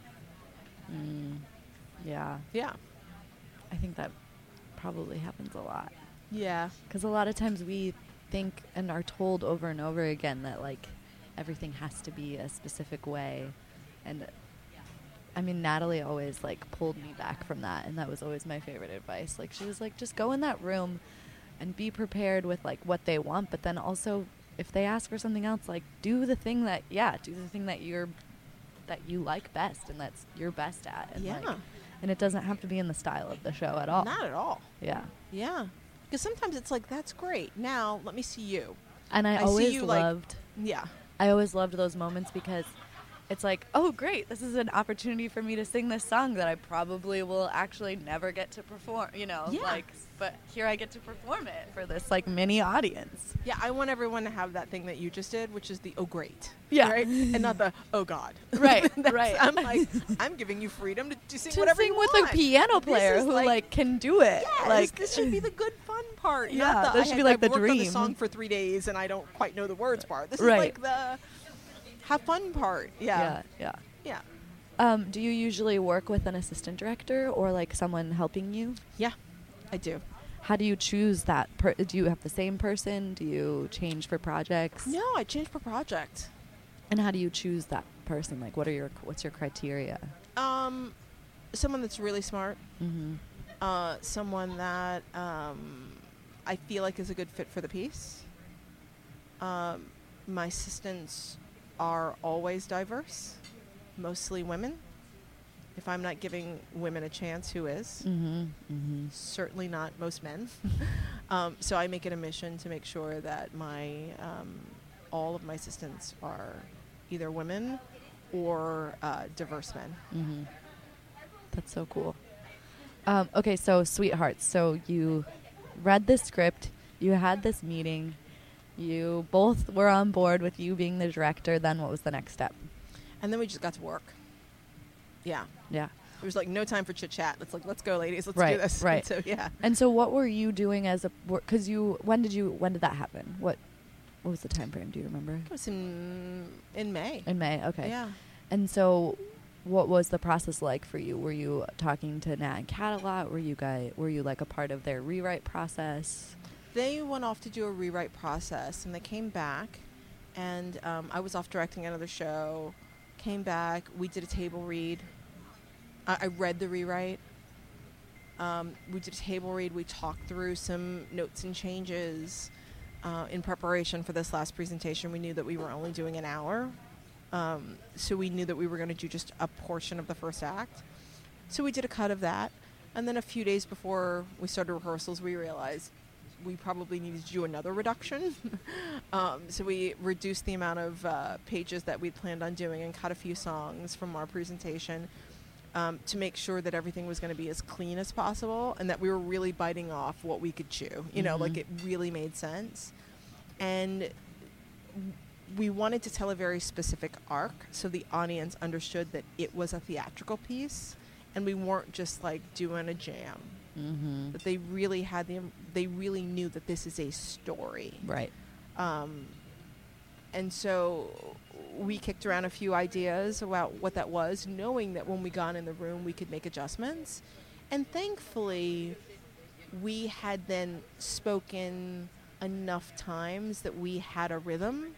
[SPEAKER 2] Mm. Yeah.
[SPEAKER 3] yeah.
[SPEAKER 2] I think that probably happens a lot.
[SPEAKER 3] Yeah.
[SPEAKER 2] Because a lot of times we think and are told over and over again that, like, everything has to be a specific way. And, I mean, Natalie always, like, pulled me back from that, and that was always my favorite advice. Like, she was like, just go in that room and be prepared with, like, what they want, but then also, if they ask for something else, like, do the thing that, yeah, do the thing that you're, that you like best and that's you're best at. And,
[SPEAKER 3] Yeah.
[SPEAKER 2] like, and it doesn't have to be in the style of the show at all.
[SPEAKER 3] Not at all.
[SPEAKER 2] Yeah.
[SPEAKER 3] Yeah. Because sometimes it's like, that's great. Now, let me see you.
[SPEAKER 2] And I,
[SPEAKER 3] I see
[SPEAKER 2] always
[SPEAKER 3] you, like-
[SPEAKER 2] loved,
[SPEAKER 3] Yeah.
[SPEAKER 2] I always loved those moments because it's like, oh, great, this is an opportunity for me to sing this song that I probably will actually never get to perform, you know,
[SPEAKER 3] Yeah.
[SPEAKER 2] like, but here I get to perform it for this, like, mini audience.
[SPEAKER 3] Yeah, I want everyone to have that thing that you just did, which is the, oh, great.
[SPEAKER 2] Yeah.
[SPEAKER 3] Right? And not the, oh, God.
[SPEAKER 2] Right,
[SPEAKER 3] That's-
[SPEAKER 2] right.
[SPEAKER 3] I'm like, I'm giving you freedom to, to sing
[SPEAKER 2] To
[SPEAKER 3] whatever
[SPEAKER 2] sing
[SPEAKER 3] you
[SPEAKER 2] with
[SPEAKER 3] want.
[SPEAKER 2] a piano
[SPEAKER 3] This
[SPEAKER 2] player
[SPEAKER 3] is
[SPEAKER 2] who,
[SPEAKER 3] like,
[SPEAKER 2] like, can do it.
[SPEAKER 3] Yes,
[SPEAKER 2] like,
[SPEAKER 3] this should be the good fun part.
[SPEAKER 2] Yeah,
[SPEAKER 3] not the,
[SPEAKER 2] that
[SPEAKER 3] I
[SPEAKER 2] should
[SPEAKER 3] had-
[SPEAKER 2] be like
[SPEAKER 3] I've
[SPEAKER 2] the
[SPEAKER 3] worked on the
[SPEAKER 2] dream.
[SPEAKER 3] song for three days and I don't quite know the words part. This
[SPEAKER 2] Right.
[SPEAKER 3] is like the have fun part. Yeah.
[SPEAKER 2] yeah, yeah.
[SPEAKER 3] Yeah.
[SPEAKER 2] Um, do you usually work with an assistant director or, like, someone helping you?
[SPEAKER 3] Yeah, I do.
[SPEAKER 2] How do you choose that? Per- do you have the same person? Do you change for projects?
[SPEAKER 3] No, I changed per project.
[SPEAKER 2] And how do you choose that person? Like, what are your what's your criteria?
[SPEAKER 3] Um, someone that's really smart.
[SPEAKER 2] Mm-hmm.
[SPEAKER 3] Uh, someone that um, I feel like is a good fit for the piece. Um, my assistants are always diverse, mostly women. If I'm not giving women a chance, who is?
[SPEAKER 2] Mm-hmm. Mm-hmm.
[SPEAKER 3] Certainly not most men. um, so I make it a mission to make sure that my um, all of my assistants are either women or uh, diverse men.
[SPEAKER 2] Mm-hmm. That's so cool. Um, okay, so Sweethearts. So you read the script, you had this meeting, you both were on board with you being the director. Then what was the next step?
[SPEAKER 3] And then we just got to work. Yeah.
[SPEAKER 2] Yeah.
[SPEAKER 3] There was like no time for chit chat. It's like, let's go, ladies. Let's
[SPEAKER 2] Right,
[SPEAKER 3] do this.
[SPEAKER 2] right.
[SPEAKER 3] And so yeah.
[SPEAKER 2] And so what were you doing as a because you when did you when did that happen? What what was the time frame? Do you remember?
[SPEAKER 3] It was in in May.
[SPEAKER 2] In May. Okay.
[SPEAKER 3] Yeah.
[SPEAKER 2] And so what was the process like for you? Were you talking to Nat and Kat a lot? Were you guys were you like a part of their rewrite process?
[SPEAKER 3] They went off to do a rewrite process, and they came back, and um, I was off directing another show. Came back. We did a table read. I, I read the rewrite. Um, we did a table read. We talked through some notes and changes uh, in preparation for this last presentation. We knew that we were only doing an hour, um, so we knew that we were going to do just a portion of the first act. So we did a cut of that, and then a few days before we started rehearsals, we realized we probably needed to do another reduction. um, so we reduced the amount of uh, pages that we'd planned on doing and cut a few songs from our presentation um, to make sure that everything was going to be as clean as possible and that we were really biting off what we could chew. You know,
[SPEAKER 2] Mhm.
[SPEAKER 3] like it really made sense. And we wanted to tell a very specific arc so the audience understood that it was a theatrical piece and we weren't just like doing a jam.
[SPEAKER 2] Mm-hmm.
[SPEAKER 3] That they really had the they really knew that this is a story.
[SPEAKER 2] Right.
[SPEAKER 3] Um, and so we kicked around a few ideas about what that was, knowing that when we got in the room we could make adjustments. And thankfully we had then spoken enough times that we had a rhythm.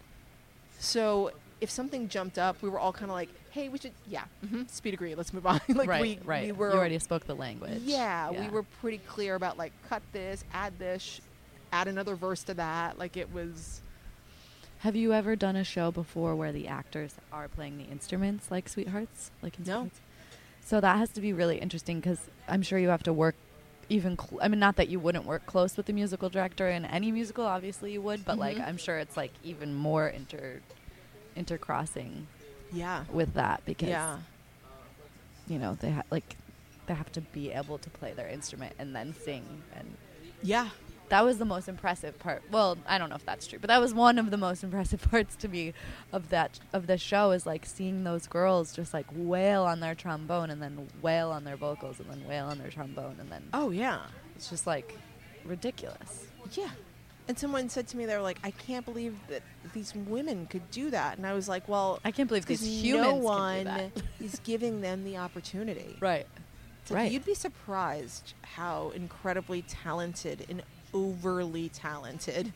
[SPEAKER 3] So if something jumped up, we were all kind of like, hey, we should, yeah, mm-hmm, speed agree, let's move on. like
[SPEAKER 2] right,
[SPEAKER 3] we,
[SPEAKER 2] right.
[SPEAKER 3] we were,
[SPEAKER 2] you already spoke the language.
[SPEAKER 3] yeah, we were pretty clear about like, cut this, add this, sh- add another verse to that. Like it was.
[SPEAKER 2] Have you ever done a show before where the actors are playing the instruments like Sweethearts? Like in
[SPEAKER 3] No.
[SPEAKER 2] Sweethearts? So that has to be really interesting because I'm sure you have to work even, cl- I mean, not that you wouldn't work close with the musical director in any musical, obviously you would, but like
[SPEAKER 3] Mhm.
[SPEAKER 2] I'm sure it's like even more inter intercrossing
[SPEAKER 3] Yeah.
[SPEAKER 2] with that because
[SPEAKER 3] Yeah.
[SPEAKER 2] you know they ha- like they have to be able to play their instrument and then sing, and
[SPEAKER 3] Yeah.
[SPEAKER 2] that was the most impressive part. Well, I don't know if that's true, but that was one of the most impressive parts to me of that of the show is like seeing those girls just like wail on their trombone and then wail on their vocals and then wail on their trombone and then
[SPEAKER 3] Oh, yeah.
[SPEAKER 2] it's just like ridiculous.
[SPEAKER 3] Yeah. And someone said to me, they were like, I can't believe that these women could do that. And I was like, well,
[SPEAKER 2] I can't believe these
[SPEAKER 3] because
[SPEAKER 2] humans
[SPEAKER 3] no
[SPEAKER 2] can do
[SPEAKER 3] one
[SPEAKER 2] that.
[SPEAKER 3] is giving them the opportunity.
[SPEAKER 2] Right.
[SPEAKER 3] So
[SPEAKER 2] Right.
[SPEAKER 3] You'd be surprised how incredibly talented and overly talented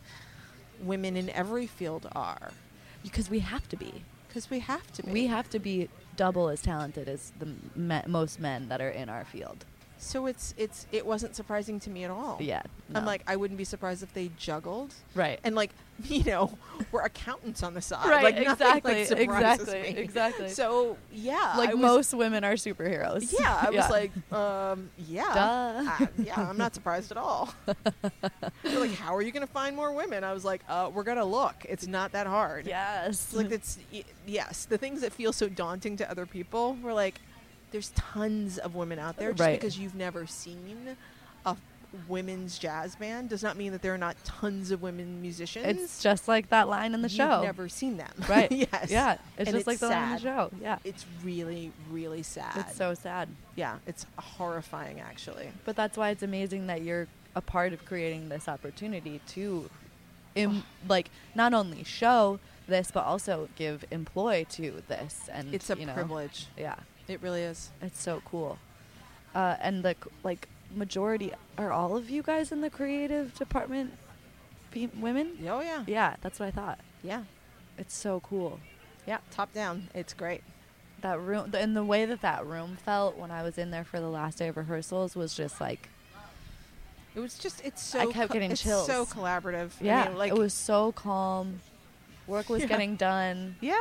[SPEAKER 3] women in every field are.
[SPEAKER 2] Because we have to be.
[SPEAKER 3] Because we have to be.
[SPEAKER 2] We have to be double as talented as the me- most men that are in our field.
[SPEAKER 3] So it's it's it wasn't surprising to me at all.
[SPEAKER 2] Yeah.
[SPEAKER 3] I'm
[SPEAKER 2] no.
[SPEAKER 3] like, I wouldn't be surprised if they juggled.
[SPEAKER 2] right.
[SPEAKER 3] And like, you know, we're accountants on the side.
[SPEAKER 2] Right,
[SPEAKER 3] Like, nothing, like,
[SPEAKER 2] exactly,
[SPEAKER 3] surprises
[SPEAKER 2] exactly,
[SPEAKER 3] me.
[SPEAKER 2] exactly.
[SPEAKER 3] So yeah,
[SPEAKER 2] like
[SPEAKER 3] I was,
[SPEAKER 2] most women are superheroes.
[SPEAKER 3] Yeah, I was like, um, yeah,
[SPEAKER 2] Duh.
[SPEAKER 3] uh, yeah, I'm not surprised at all. They're like, how are you going to find more women? I was like, uh, we're gonna look. It's not that hard.
[SPEAKER 2] yes.
[SPEAKER 3] Like it's y- yes, the things that feel so daunting to other people. We're like, there's tons of women out there. Just
[SPEAKER 2] Right.
[SPEAKER 3] because you've never seen a women's jazz band does not mean that there are not tons of women musicians.
[SPEAKER 2] It's just like that line in the
[SPEAKER 3] You've
[SPEAKER 2] show.
[SPEAKER 3] never seen them.
[SPEAKER 2] Right.
[SPEAKER 3] Yes.
[SPEAKER 2] Yeah. It's
[SPEAKER 3] And
[SPEAKER 2] just like
[SPEAKER 3] it's
[SPEAKER 2] the line in the
[SPEAKER 3] sad.
[SPEAKER 2] show. Yeah.
[SPEAKER 3] It's really, really sad.
[SPEAKER 2] It's so sad.
[SPEAKER 3] yeah, it's horrifying actually.
[SPEAKER 2] But that's why it's amazing that you're a part of creating this opportunity to, Im- like, not only show this, but also give employ to this. And
[SPEAKER 3] It's a
[SPEAKER 2] you know,
[SPEAKER 3] privilege.
[SPEAKER 2] Yeah.
[SPEAKER 3] It really is.
[SPEAKER 2] It's so cool. Uh, and the, c- like, majority, are all of you guys in the creative department fe- women?
[SPEAKER 3] Oh yeah.
[SPEAKER 2] Yeah, that's what I thought.
[SPEAKER 3] Yeah.
[SPEAKER 2] It's so cool.
[SPEAKER 3] Yeah. Top down. It's great.
[SPEAKER 2] That room, th- and the way that that room felt when I was in there for the last day of rehearsals was just like,
[SPEAKER 3] It was just. It's so.
[SPEAKER 2] I kept
[SPEAKER 3] co-
[SPEAKER 2] getting
[SPEAKER 3] it's
[SPEAKER 2] chills.
[SPEAKER 3] so collaborative. I
[SPEAKER 2] yeah,
[SPEAKER 3] mean, like
[SPEAKER 2] it was so calm. Work was
[SPEAKER 3] Yeah.
[SPEAKER 2] getting done.
[SPEAKER 3] Yeah.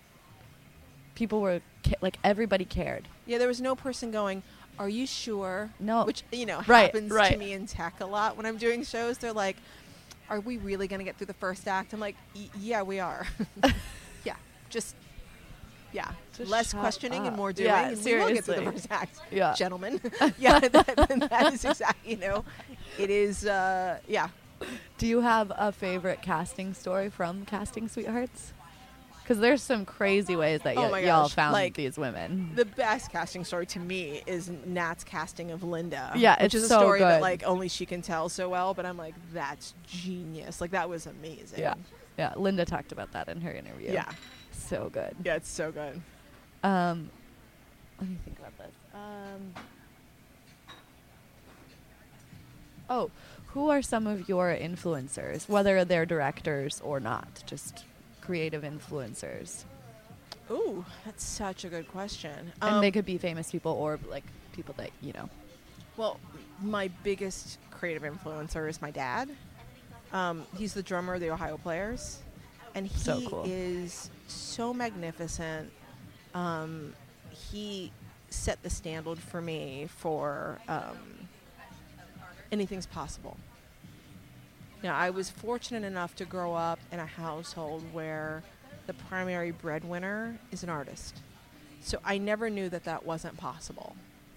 [SPEAKER 2] People were, ca- like, everybody cared.
[SPEAKER 3] Yeah. There was no person going, "Are you sure?"
[SPEAKER 2] No.
[SPEAKER 3] Which you know
[SPEAKER 2] Right,
[SPEAKER 3] happens to
[SPEAKER 2] right.
[SPEAKER 3] me in tech a lot when I'm doing shows. They're like, "Are we really going to get through the first act?" I'm like, y- "Yeah, we are." yeah. Just. Yeah.
[SPEAKER 2] Just
[SPEAKER 3] Less
[SPEAKER 2] shut
[SPEAKER 3] questioning and
[SPEAKER 2] up.
[SPEAKER 3] more doing.
[SPEAKER 2] Yeah,
[SPEAKER 3] and we will get through the
[SPEAKER 2] seriously.
[SPEAKER 3] first act.
[SPEAKER 2] Yeah.
[SPEAKER 3] Gentlemen. yeah. That, that is exactly. You know, it is. Uh, yeah.
[SPEAKER 2] Do you have a favorite casting story from Casting Sweethearts? Because there's some crazy ways that
[SPEAKER 3] Oh
[SPEAKER 2] y-
[SPEAKER 3] my
[SPEAKER 2] y'all
[SPEAKER 3] gosh,
[SPEAKER 2] found
[SPEAKER 3] like,
[SPEAKER 2] these women.
[SPEAKER 3] The best casting story to me is Nat's casting of Linda.
[SPEAKER 2] Yeah,
[SPEAKER 3] which
[SPEAKER 2] it's
[SPEAKER 3] is a
[SPEAKER 2] so
[SPEAKER 3] story that
[SPEAKER 2] good.
[SPEAKER 3] like only she can tell so well. But I'm like, that's genius. Like that was amazing.
[SPEAKER 2] Yeah. Yeah, Linda talked about that in her interview.
[SPEAKER 3] Yeah.
[SPEAKER 2] So good.
[SPEAKER 3] Yeah, it's so good.
[SPEAKER 2] Um, let me think about this. Um, oh, who are some of your influencers, whether they're directors or not, just creative influencers?
[SPEAKER 3] Ooh, that's such a good question.
[SPEAKER 2] And
[SPEAKER 3] Um,
[SPEAKER 2] they could be famous people or like people that, you know.
[SPEAKER 3] Well, my biggest creative influencer is my dad. Um, he's the drummer of the Ohio Players, and he
[SPEAKER 2] So cool.
[SPEAKER 3] is so magnificent. Um, he set the standard for me for um, anything's possible. You know, I was fortunate enough to grow up in a household where the primary breadwinner is an artist. So I never knew that that wasn't possible.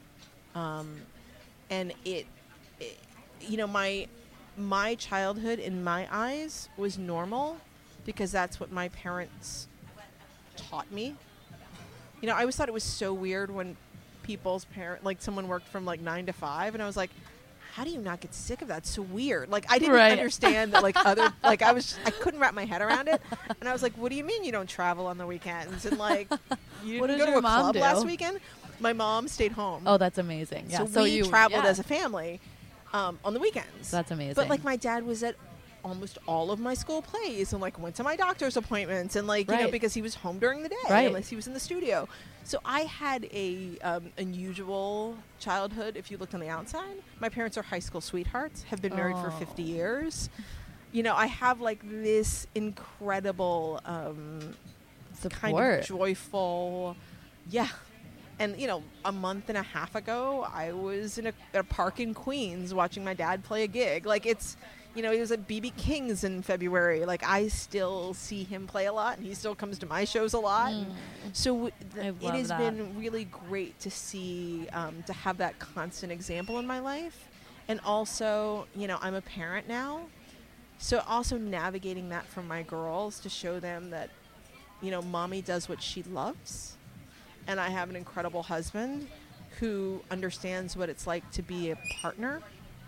[SPEAKER 3] Um, and it, it, you know, my my childhood in my eyes was normal because that's what my parents taught me. You know, I always thought it was so weird when people's parent, like someone worked from like nine to five, and I was like, how do you not get sick of that? It's so weird. Like I didn't
[SPEAKER 2] Right.
[SPEAKER 3] understand that like other, like I was, I couldn't wrap my head around it. And I was like, what do you mean you don't travel on the weekends? And like, you
[SPEAKER 2] What
[SPEAKER 3] didn't
[SPEAKER 2] does
[SPEAKER 3] go to
[SPEAKER 2] your
[SPEAKER 3] a
[SPEAKER 2] mom
[SPEAKER 3] club
[SPEAKER 2] do?
[SPEAKER 3] last weekend? My mom stayed home.
[SPEAKER 2] Oh, that's amazing. Yeah.
[SPEAKER 3] So, we
[SPEAKER 2] you
[SPEAKER 3] traveled
[SPEAKER 2] yeah.
[SPEAKER 3] as a family um, on the weekends.
[SPEAKER 2] That's amazing.
[SPEAKER 3] But like my dad was at almost all of my school plays and like went to my doctor's appointments and like you know
[SPEAKER 2] Right.
[SPEAKER 3] because he was home during the day
[SPEAKER 2] Right.
[SPEAKER 3] unless he was in the studio. So I had a um, unusual childhood. If you looked on the outside, my parents are high school sweethearts. Have been married for
[SPEAKER 2] Oh.
[SPEAKER 3] fifty years. You know, I have like this incredible um, kind
[SPEAKER 2] Support.
[SPEAKER 3] of joyful, yeah. And, you know, a month and a half ago, I was in a, a park in Queens watching my dad play a gig. Like, it's, you know, he was at B B King's in February. Like, I still see him play a lot, and he still comes to my shows a lot.
[SPEAKER 2] Mm.
[SPEAKER 3] So w-
[SPEAKER 2] I
[SPEAKER 3] th- it
[SPEAKER 2] love
[SPEAKER 3] has
[SPEAKER 2] that.
[SPEAKER 3] been really great to see, um, to have that constant example in my life. And also, you know, I'm a parent now. So also navigating that for my girls to show them that, you know, mommy does what she loves. And I have an incredible husband who understands what it's like to be a partner.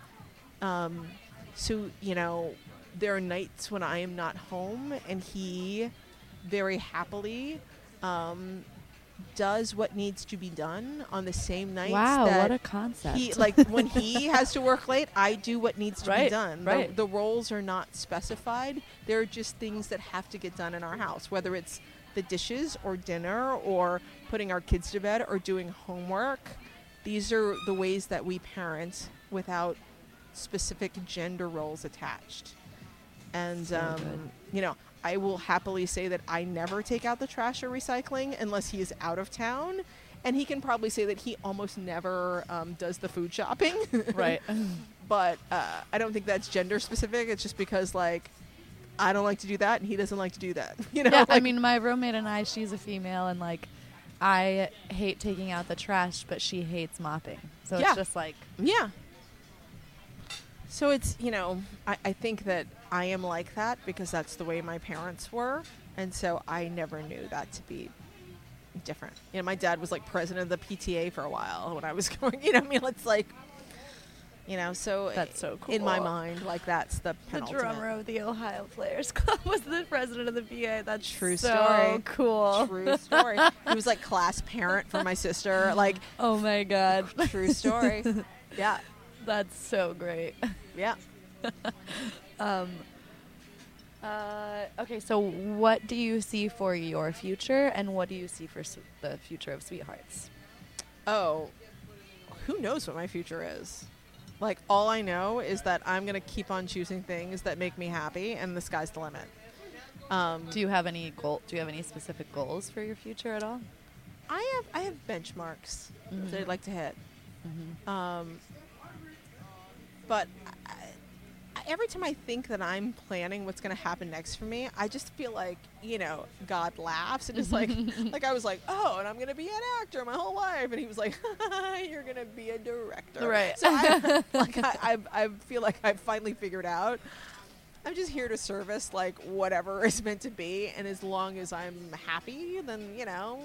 [SPEAKER 3] Um, so, you know, there are nights when I am not home and he very happily um, does what needs to be done on the same nights.
[SPEAKER 2] Wow,
[SPEAKER 3] that
[SPEAKER 2] what a concept.
[SPEAKER 3] He, like when he has to work late, I do what needs to be
[SPEAKER 2] Right,
[SPEAKER 3] done.
[SPEAKER 2] right.
[SPEAKER 3] The, the roles are not specified. They're just things that have to get done in our house, whether it's the dishes or dinner or putting our kids to bed or doing homework. These are the ways that we parent without specific gender roles attached. And,
[SPEAKER 2] So
[SPEAKER 3] um,
[SPEAKER 2] good.
[SPEAKER 3] you know, I will happily say that I never take out the trash or recycling unless he is out of town. And he can probably say that he almost never um, does the food shopping.
[SPEAKER 2] Right.
[SPEAKER 3] But uh, I don't think that's gender specific. It's just because, like, I don't like to do that and he doesn't like to do that. You know,
[SPEAKER 2] Yeah, I
[SPEAKER 3] like-
[SPEAKER 2] mean, my roommate and I, she's a female, and like, I hate taking out the trash, but she hates mopping. So
[SPEAKER 3] Yeah.
[SPEAKER 2] it's just like,
[SPEAKER 3] Yeah. So it's, you know, I, I think that I am like that because that's the way my parents were. And so I never knew that to be different. You know, my dad was like president of the P T A for a while when I was going, you know, what I mean, it's like, you know, so
[SPEAKER 2] That's so
[SPEAKER 3] in my
[SPEAKER 2] cool.
[SPEAKER 3] mind, like that's the
[SPEAKER 2] the
[SPEAKER 3] penultimate.
[SPEAKER 2] drummer of the Ohio Players Club was the president of the P A. That's
[SPEAKER 3] True
[SPEAKER 2] so
[SPEAKER 3] story.
[SPEAKER 2] cool.
[SPEAKER 3] True story. He was like class parent for my sister. Like,
[SPEAKER 2] Oh my god,
[SPEAKER 3] true story. Yeah.
[SPEAKER 2] that's so great.
[SPEAKER 3] Yeah.
[SPEAKER 2] Um, uh, okay, so what do you see for your future, and what do you see for s- the future of Sweethearts?
[SPEAKER 3] Oh, who knows what my future is? Like, all I know is that I'm going to keep on choosing things that make me happy, and the sky's the limit. Um,
[SPEAKER 2] Do you have any goal? Do you have any specific goals for your future at all?
[SPEAKER 3] I have I have benchmarks
[SPEAKER 2] Mhm.
[SPEAKER 3] that I'd like to hit.
[SPEAKER 2] Mm-hmm.
[SPEAKER 3] Um, but I, I, every time I think that I'm planning what's going to happen next for me, I just feel like, you know, God laughs. And it's like, like I was like, oh, and I'm going to be an actor my whole life. And he was like, you're going to be a director.
[SPEAKER 2] Right.
[SPEAKER 3] So I, like, I, I, I feel like I've finally figured out I'm just here to service, like, whatever is meant to be. And as long as I'm happy, then, you know,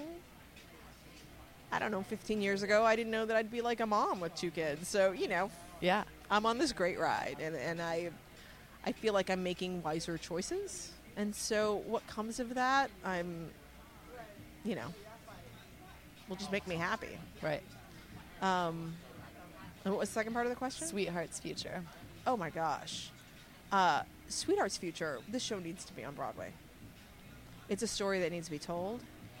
[SPEAKER 3] I don't know, fifteen years ago, I didn't know that I'd be like a mom with two kids. So, you know,
[SPEAKER 2] Yeah.
[SPEAKER 3] I'm on this great ride, and, and I, I feel like I'm making wiser choices. And so what comes of that, I'm, you know, will just make me happy.
[SPEAKER 2] Right.
[SPEAKER 3] Um, and what was the second part of the question?
[SPEAKER 2] Sweetheart's future.
[SPEAKER 3] Oh my gosh. Uh, Sweetheart's Future, this show needs to be on Broadway. It's a story that needs to be told.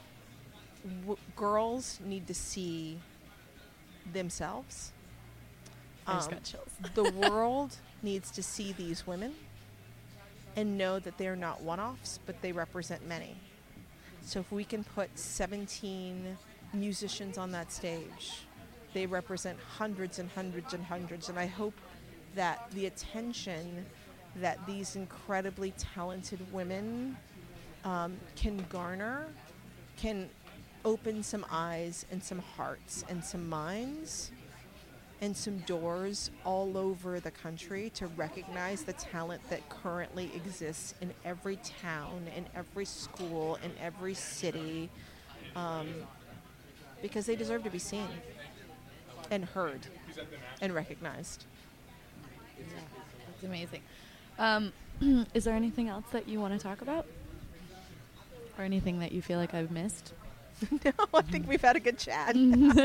[SPEAKER 3] W- girls need to see themselves.
[SPEAKER 2] I just
[SPEAKER 3] Um,
[SPEAKER 2] got chills.
[SPEAKER 3] The world needs to see these women and know that they're not one-offs, but they represent many. So if we can put seventeen musicians on that stage, they represent hundreds and hundreds and hundreds. And I hope that the attention that these incredibly talented women um, can garner, can open some eyes and some hearts and some minds and some doors all over the country to recognize the talent that currently exists in every town, in every school, in every city, um, because they deserve to be seen and heard and recognized.
[SPEAKER 2] Yeah, that's amazing. Um, is there anything else that you want to talk about? Or anything that you feel like I've missed?
[SPEAKER 3] No, I think we've had a good chat.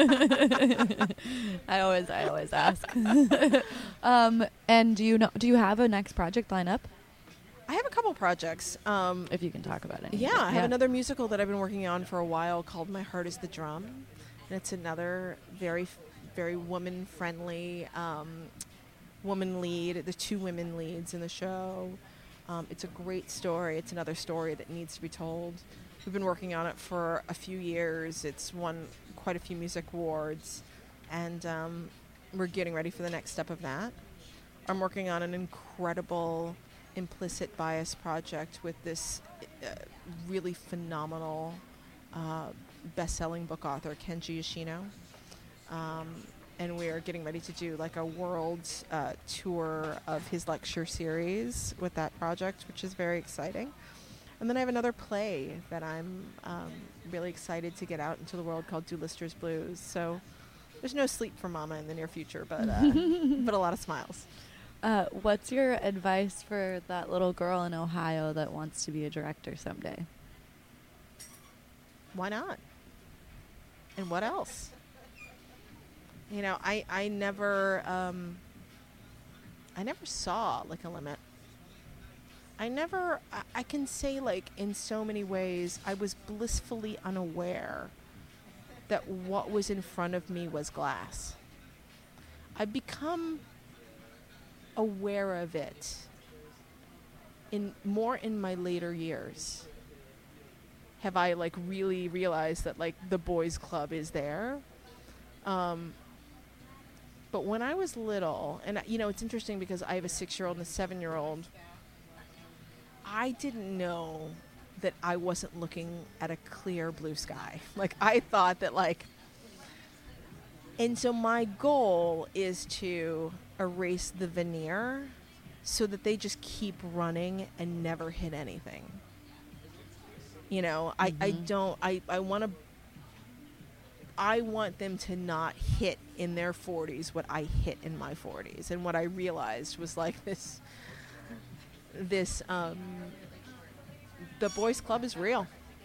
[SPEAKER 2] I always, I always ask. um, and do you know? Do you have a next project line up?
[SPEAKER 3] I have a couple projects. Um,
[SPEAKER 2] If you can talk about it.
[SPEAKER 3] yeah, I have another musical that I've been working on for a while called My Heart Is the Drum, and it's another very, very woman-friendly um, woman lead. The two women leads in the show. Um, it's a great story. It's another story that needs to be told. We've been working on it for a few years. It's won quite a few music awards, and um, we're getting ready for the next step of that. I'm working on an incredible implicit bias project with this uh, really phenomenal uh, best-selling book author, Kenji Yoshino. Um, and we are getting ready to do like a world uh, tour of his lecture series with that project, which is very exciting. And then I have another play that I'm um, really excited to get out into the world called Do Lister's Blues. So there's no sleep for Mama in the near future, but uh, but a lot of smiles.
[SPEAKER 2] Uh, what's your advice for that little girl in Ohio that wants to be a director someday?
[SPEAKER 3] Why not? And what else? You know, I, I never um, I never saw like a limit. I never, I, I can say like in so many ways, I was blissfully unaware that what was in front of me was glass. I've become aware of it in more in my later years. Have I like really realized that like the boys club is there? Um, but when I was little, and you know, it's interesting because I have a six-year-old and a seven-year-old. I didn't know that I wasn't looking at a clear blue sky. Like, I thought that, like... And so my goal is to erase the veneer so that they just keep running and never hit anything. You know, mm-hmm. I, I don't... I, I want to... I want them to not hit in their forties what I hit in my forties. And what I realized was, like, this... This, um, the boys club is real.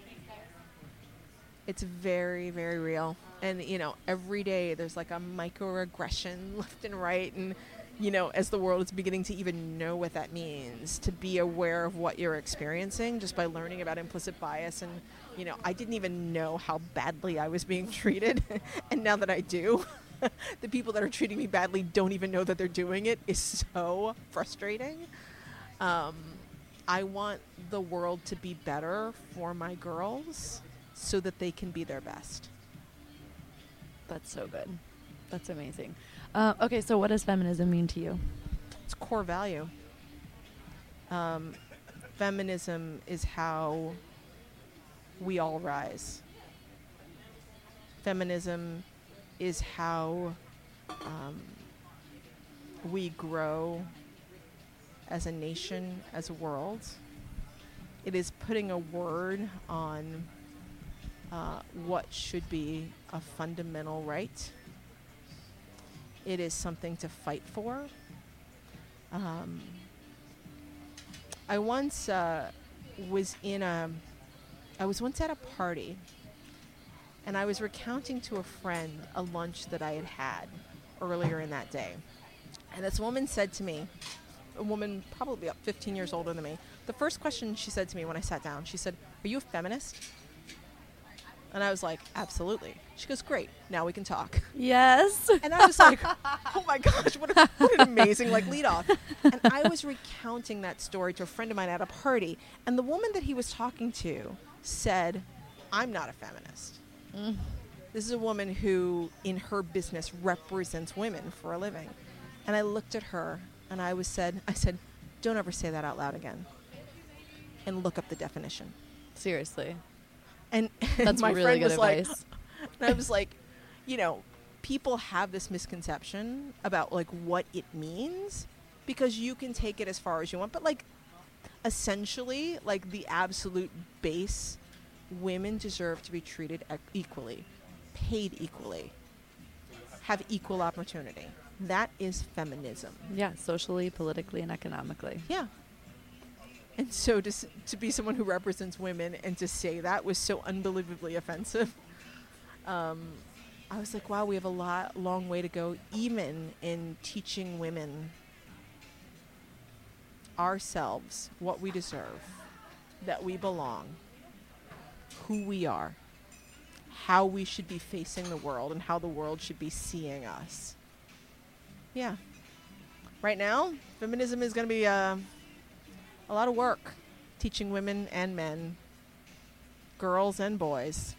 [SPEAKER 3] It's very, very real. And, you know, every day there's like a microaggression left and right. And, you know, as the world is beginning to even know what that means, to be aware of what you're experiencing just by learning about implicit bias. And, you know, I didn't even know how badly I was being treated. And now that I do, the people that are treating me badly don't even know that they're doing it is so frustrating. Um, I want the world to be better for my girls so that they can be their best.
[SPEAKER 2] That's so good. That's amazing. Uh, okay, so what does feminism mean to you?
[SPEAKER 3] It's a core value. Um, feminism is how we all rise. Feminism is how um, we grow as a nation, as a world. It is putting a word on uh, what should be a fundamental right. It is something to fight for. Um, I once uh, was in a, I was once at a party, and I was recounting to a friend a lunch that I had had earlier in that day. And this woman said to me, a woman probably about fifteen years older than me, the first question she said to me when I sat down, she said, "Are you a feminist?" And I was like, "Absolutely." She goes, "Great, now we can talk."
[SPEAKER 2] Yes.
[SPEAKER 3] And I was like, oh my gosh, what, a, what an amazing like lead off. And I was recounting that story to a friend of mine at a party, and the woman that he was talking to said, "I'm not a feminist." Mm. This is a woman who, in her business, represents women for a living. And I looked at her, and I was said, I said, don't ever say that out loud again. And look up the definition.
[SPEAKER 2] Seriously.
[SPEAKER 3] And, and
[SPEAKER 2] That's
[SPEAKER 3] my
[SPEAKER 2] really
[SPEAKER 3] friend
[SPEAKER 2] good
[SPEAKER 3] was like,
[SPEAKER 2] advice.
[SPEAKER 3] and I was like, you know, people have this misconception about like what it means because you can take it as far as you want. But like, essentially, like the absolute base, women deserve to be treated e- equally, paid equally, have equal opportunity. That is feminism.
[SPEAKER 2] Yeah, socially, politically, and economically.
[SPEAKER 3] Yeah. And so to, s- to be someone who represents women and to say that was so unbelievably offensive. Um, I was like, wow, we have a lot, long way to go, even in teaching women ourselves what we deserve, that we belong, who we are, how we should be facing the world, and how the world should be seeing us. Yeah. Right now, feminism is going to be uh, a lot of work, teaching women and men, girls and boys.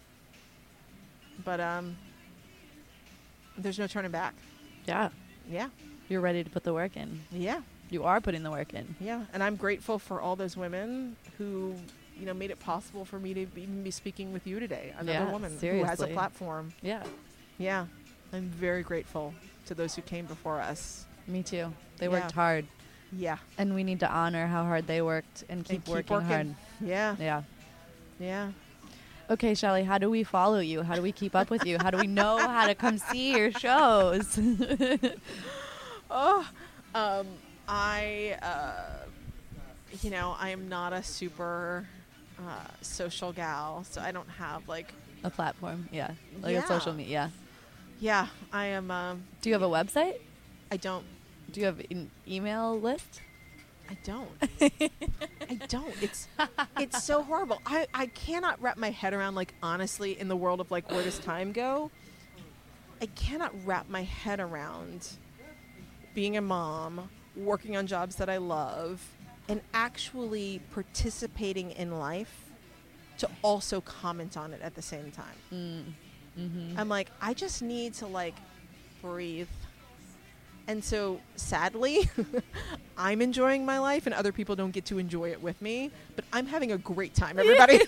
[SPEAKER 3] But um, there's no turning back.
[SPEAKER 2] Yeah.
[SPEAKER 3] Yeah.
[SPEAKER 2] You're ready to put the work in.
[SPEAKER 3] Yeah.
[SPEAKER 2] You are putting the work in.
[SPEAKER 3] Yeah. And I'm grateful for all those women who, you know, made it possible for me to be, even be speaking with you today. Another
[SPEAKER 2] Yeah,
[SPEAKER 3] woman
[SPEAKER 2] seriously.
[SPEAKER 3] who has a platform.
[SPEAKER 2] Yeah.
[SPEAKER 3] Yeah. I'm very grateful to those who came before us.
[SPEAKER 2] Me too. They
[SPEAKER 3] Yeah.
[SPEAKER 2] worked hard.
[SPEAKER 3] Yeah.
[SPEAKER 2] And we need to honor how hard they worked and keep,
[SPEAKER 3] And keep
[SPEAKER 2] working,
[SPEAKER 3] working.
[SPEAKER 2] hard.
[SPEAKER 3] Yeah.
[SPEAKER 2] Yeah.
[SPEAKER 3] Yeah.
[SPEAKER 2] Okay, Shelly, how do we follow you? How do we keep up with you? How do we know how to come see your shows?
[SPEAKER 3] Oh, um, I, uh, you know, I am not a super uh, social gal, so I don't have like,
[SPEAKER 2] A platform, yeah. Like
[SPEAKER 3] Yeah.
[SPEAKER 2] a social media.
[SPEAKER 3] yeah, I am, um,
[SPEAKER 2] Do you have a website?
[SPEAKER 3] I don't,
[SPEAKER 2] Do you have an email list?
[SPEAKER 3] I don't, I don't. It's, it's so horrible. I, I cannot wrap my head around, like, honestly, in the world of like, where does time go? I cannot wrap my head around being a mom, working on jobs that I love, and actually participating in life to also comment on it at the same time.
[SPEAKER 2] Mm. Mm-hmm.
[SPEAKER 3] I'm like, I just need to like breathe. And so sadly, I'm enjoying my life and other people don't get to enjoy it with me, but I'm having a great time, everybody.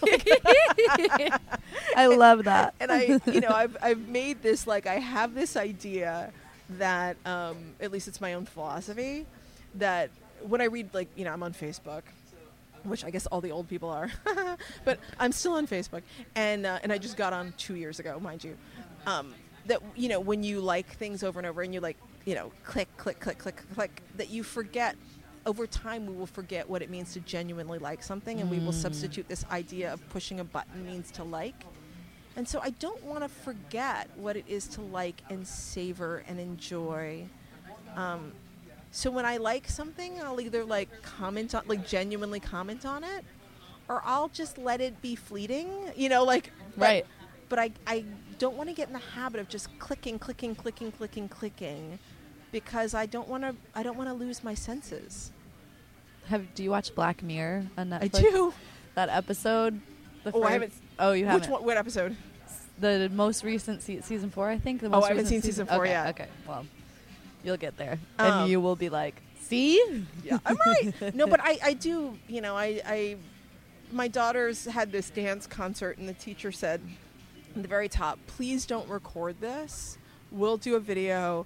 [SPEAKER 2] I love that.
[SPEAKER 3] And I, you know, I've, I've made this, like, I have this idea that, um, at least it's my own philosophy, that when I read, like, you know, I'm on Facebook, which I guess all the old people are, but I'm still on Facebook. And, uh, and I just got on two years ago, mind you. Um, that, you know, when you like things over and over and you like, you know, click, click, click, click, click, that you forget. Over time, we will forget what it means to genuinely like something, and we will
[SPEAKER 2] Mm.
[SPEAKER 3] substitute this idea of pushing a button means to like. And so I don't want to forget what it is to like and savor and enjoy. Um, so when I like something, I'll either like comment on, like genuinely comment on it, or I'll just let it be fleeting, you know, like, but,
[SPEAKER 2] Right.
[SPEAKER 3] But I, I don't want to get in the habit of just clicking, clicking, clicking, clicking, clicking, because I don't want to, I don't want to lose my senses.
[SPEAKER 2] Have Do you watch Black Mirror on Netflix?
[SPEAKER 3] I do.
[SPEAKER 2] That episode. The
[SPEAKER 3] Oh, I
[SPEAKER 2] first-
[SPEAKER 3] haven't.
[SPEAKER 2] Oh, you haven't.
[SPEAKER 3] Which one? What episode?
[SPEAKER 2] The most recent se- season four, I think. The
[SPEAKER 3] Oh,
[SPEAKER 2] most
[SPEAKER 3] I haven't
[SPEAKER 2] recent
[SPEAKER 3] seen season four
[SPEAKER 2] okay,
[SPEAKER 3] yet.
[SPEAKER 2] Okay, well, you'll get there,
[SPEAKER 3] Um,
[SPEAKER 2] and you will be like, "See,
[SPEAKER 3] Yeah, I'm right. No, but I, I do, you know, I, I, my daughters had this dance concert, and the teacher said at the very top, please don't record this. We'll do a video,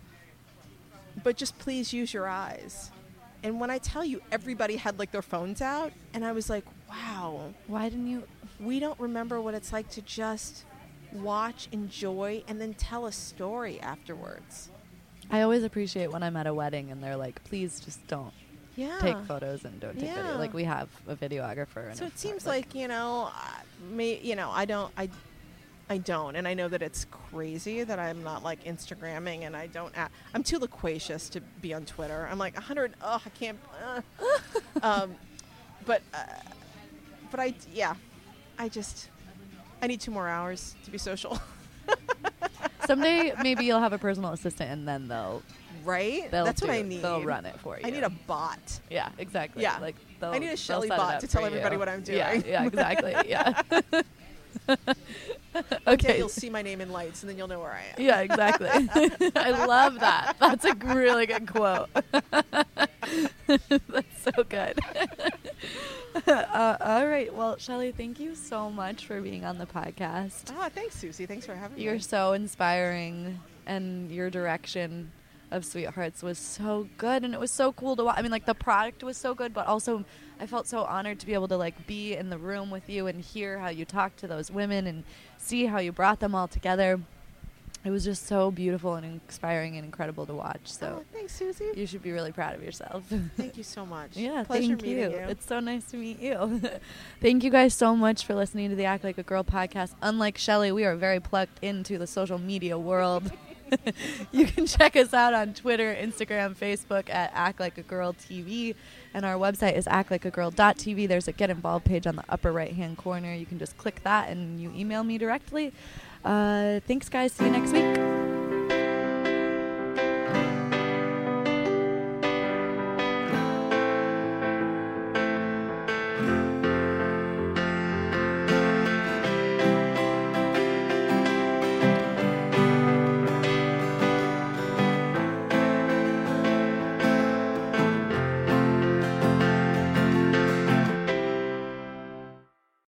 [SPEAKER 3] but just please use your eyes. And when I tell you, everybody had like their phones out, and I was like, wow,
[SPEAKER 2] why didn't you?"
[SPEAKER 3] we don't remember what it's like to just watch, enjoy, and then tell a story afterwards.
[SPEAKER 2] I always appreciate when I'm at a wedding and they're like, "Please just don't
[SPEAKER 3] Yeah.
[SPEAKER 2] take photos and don't take
[SPEAKER 3] Yeah.
[SPEAKER 2] video." Like we have a videographer. And
[SPEAKER 3] So
[SPEAKER 2] a
[SPEAKER 3] it seems
[SPEAKER 2] phot-
[SPEAKER 3] like, you know, uh, me, you know, I don't, I, I don't, and I know that it's crazy that I'm not like Instagramming, and I don't. Act, I'm too loquacious to be on Twitter. I'm like a hundred. Oh, I can't. Uh. um, but, uh, but I, yeah, I just, I need two more hours to be social.
[SPEAKER 2] someday maybe you'll have a personal assistant, and then they'll
[SPEAKER 3] Right?
[SPEAKER 2] they'll
[SPEAKER 3] That's what
[SPEAKER 2] do-
[SPEAKER 3] I need.
[SPEAKER 2] They'll run it for you.
[SPEAKER 3] I need a bot.
[SPEAKER 2] Yeah, exactly.
[SPEAKER 3] Yeah.
[SPEAKER 2] Like they'll,
[SPEAKER 3] I need a
[SPEAKER 2] they'll
[SPEAKER 3] Shelly
[SPEAKER 2] set it
[SPEAKER 3] bot
[SPEAKER 2] up
[SPEAKER 3] to
[SPEAKER 2] for
[SPEAKER 3] tell
[SPEAKER 2] you.
[SPEAKER 3] everybody what I'm
[SPEAKER 2] Yeah,
[SPEAKER 3] doing.
[SPEAKER 2] yeah, exactly. Yeah.
[SPEAKER 3] One day
[SPEAKER 2] Okay.
[SPEAKER 3] you'll see my name in lights, and then you'll know where I am.
[SPEAKER 2] Yeah, exactly. I love that. That's a really good quote. That's so good. uh, all right. Well, Shelly, thank you so much for being on the podcast.
[SPEAKER 3] Ah, thanks, Susie. Thanks for having
[SPEAKER 2] You're
[SPEAKER 3] me.
[SPEAKER 2] so inspiring, and your direction of Sweethearts was so good, and it was so cool to watch. I mean, like, the product was so good, but also I felt so honored to be able to, like, be in the room with you and hear how you talked to those women and see how you brought them all together. It was just so beautiful and inspiring and incredible to watch. So
[SPEAKER 3] Oh, thanks, Susie.
[SPEAKER 2] you should be really proud of yourself.
[SPEAKER 3] Thank you so much.
[SPEAKER 2] Yeah,
[SPEAKER 3] Pleasure
[SPEAKER 2] thank
[SPEAKER 3] meeting
[SPEAKER 2] you.
[SPEAKER 3] you.
[SPEAKER 2] It's so nice to meet you. Thank you guys so much for listening to the Act Like a Girl podcast. Unlike Shelly, we are very plugged into the social media world. You can check us out on Twitter, Instagram, Facebook at Act Like a Girl T V. And our website is act like a girl dot t v. There's a Get Involved page on the upper right-hand corner. You can just click that and you email me directly. Uh, thanks, guys. See you next week.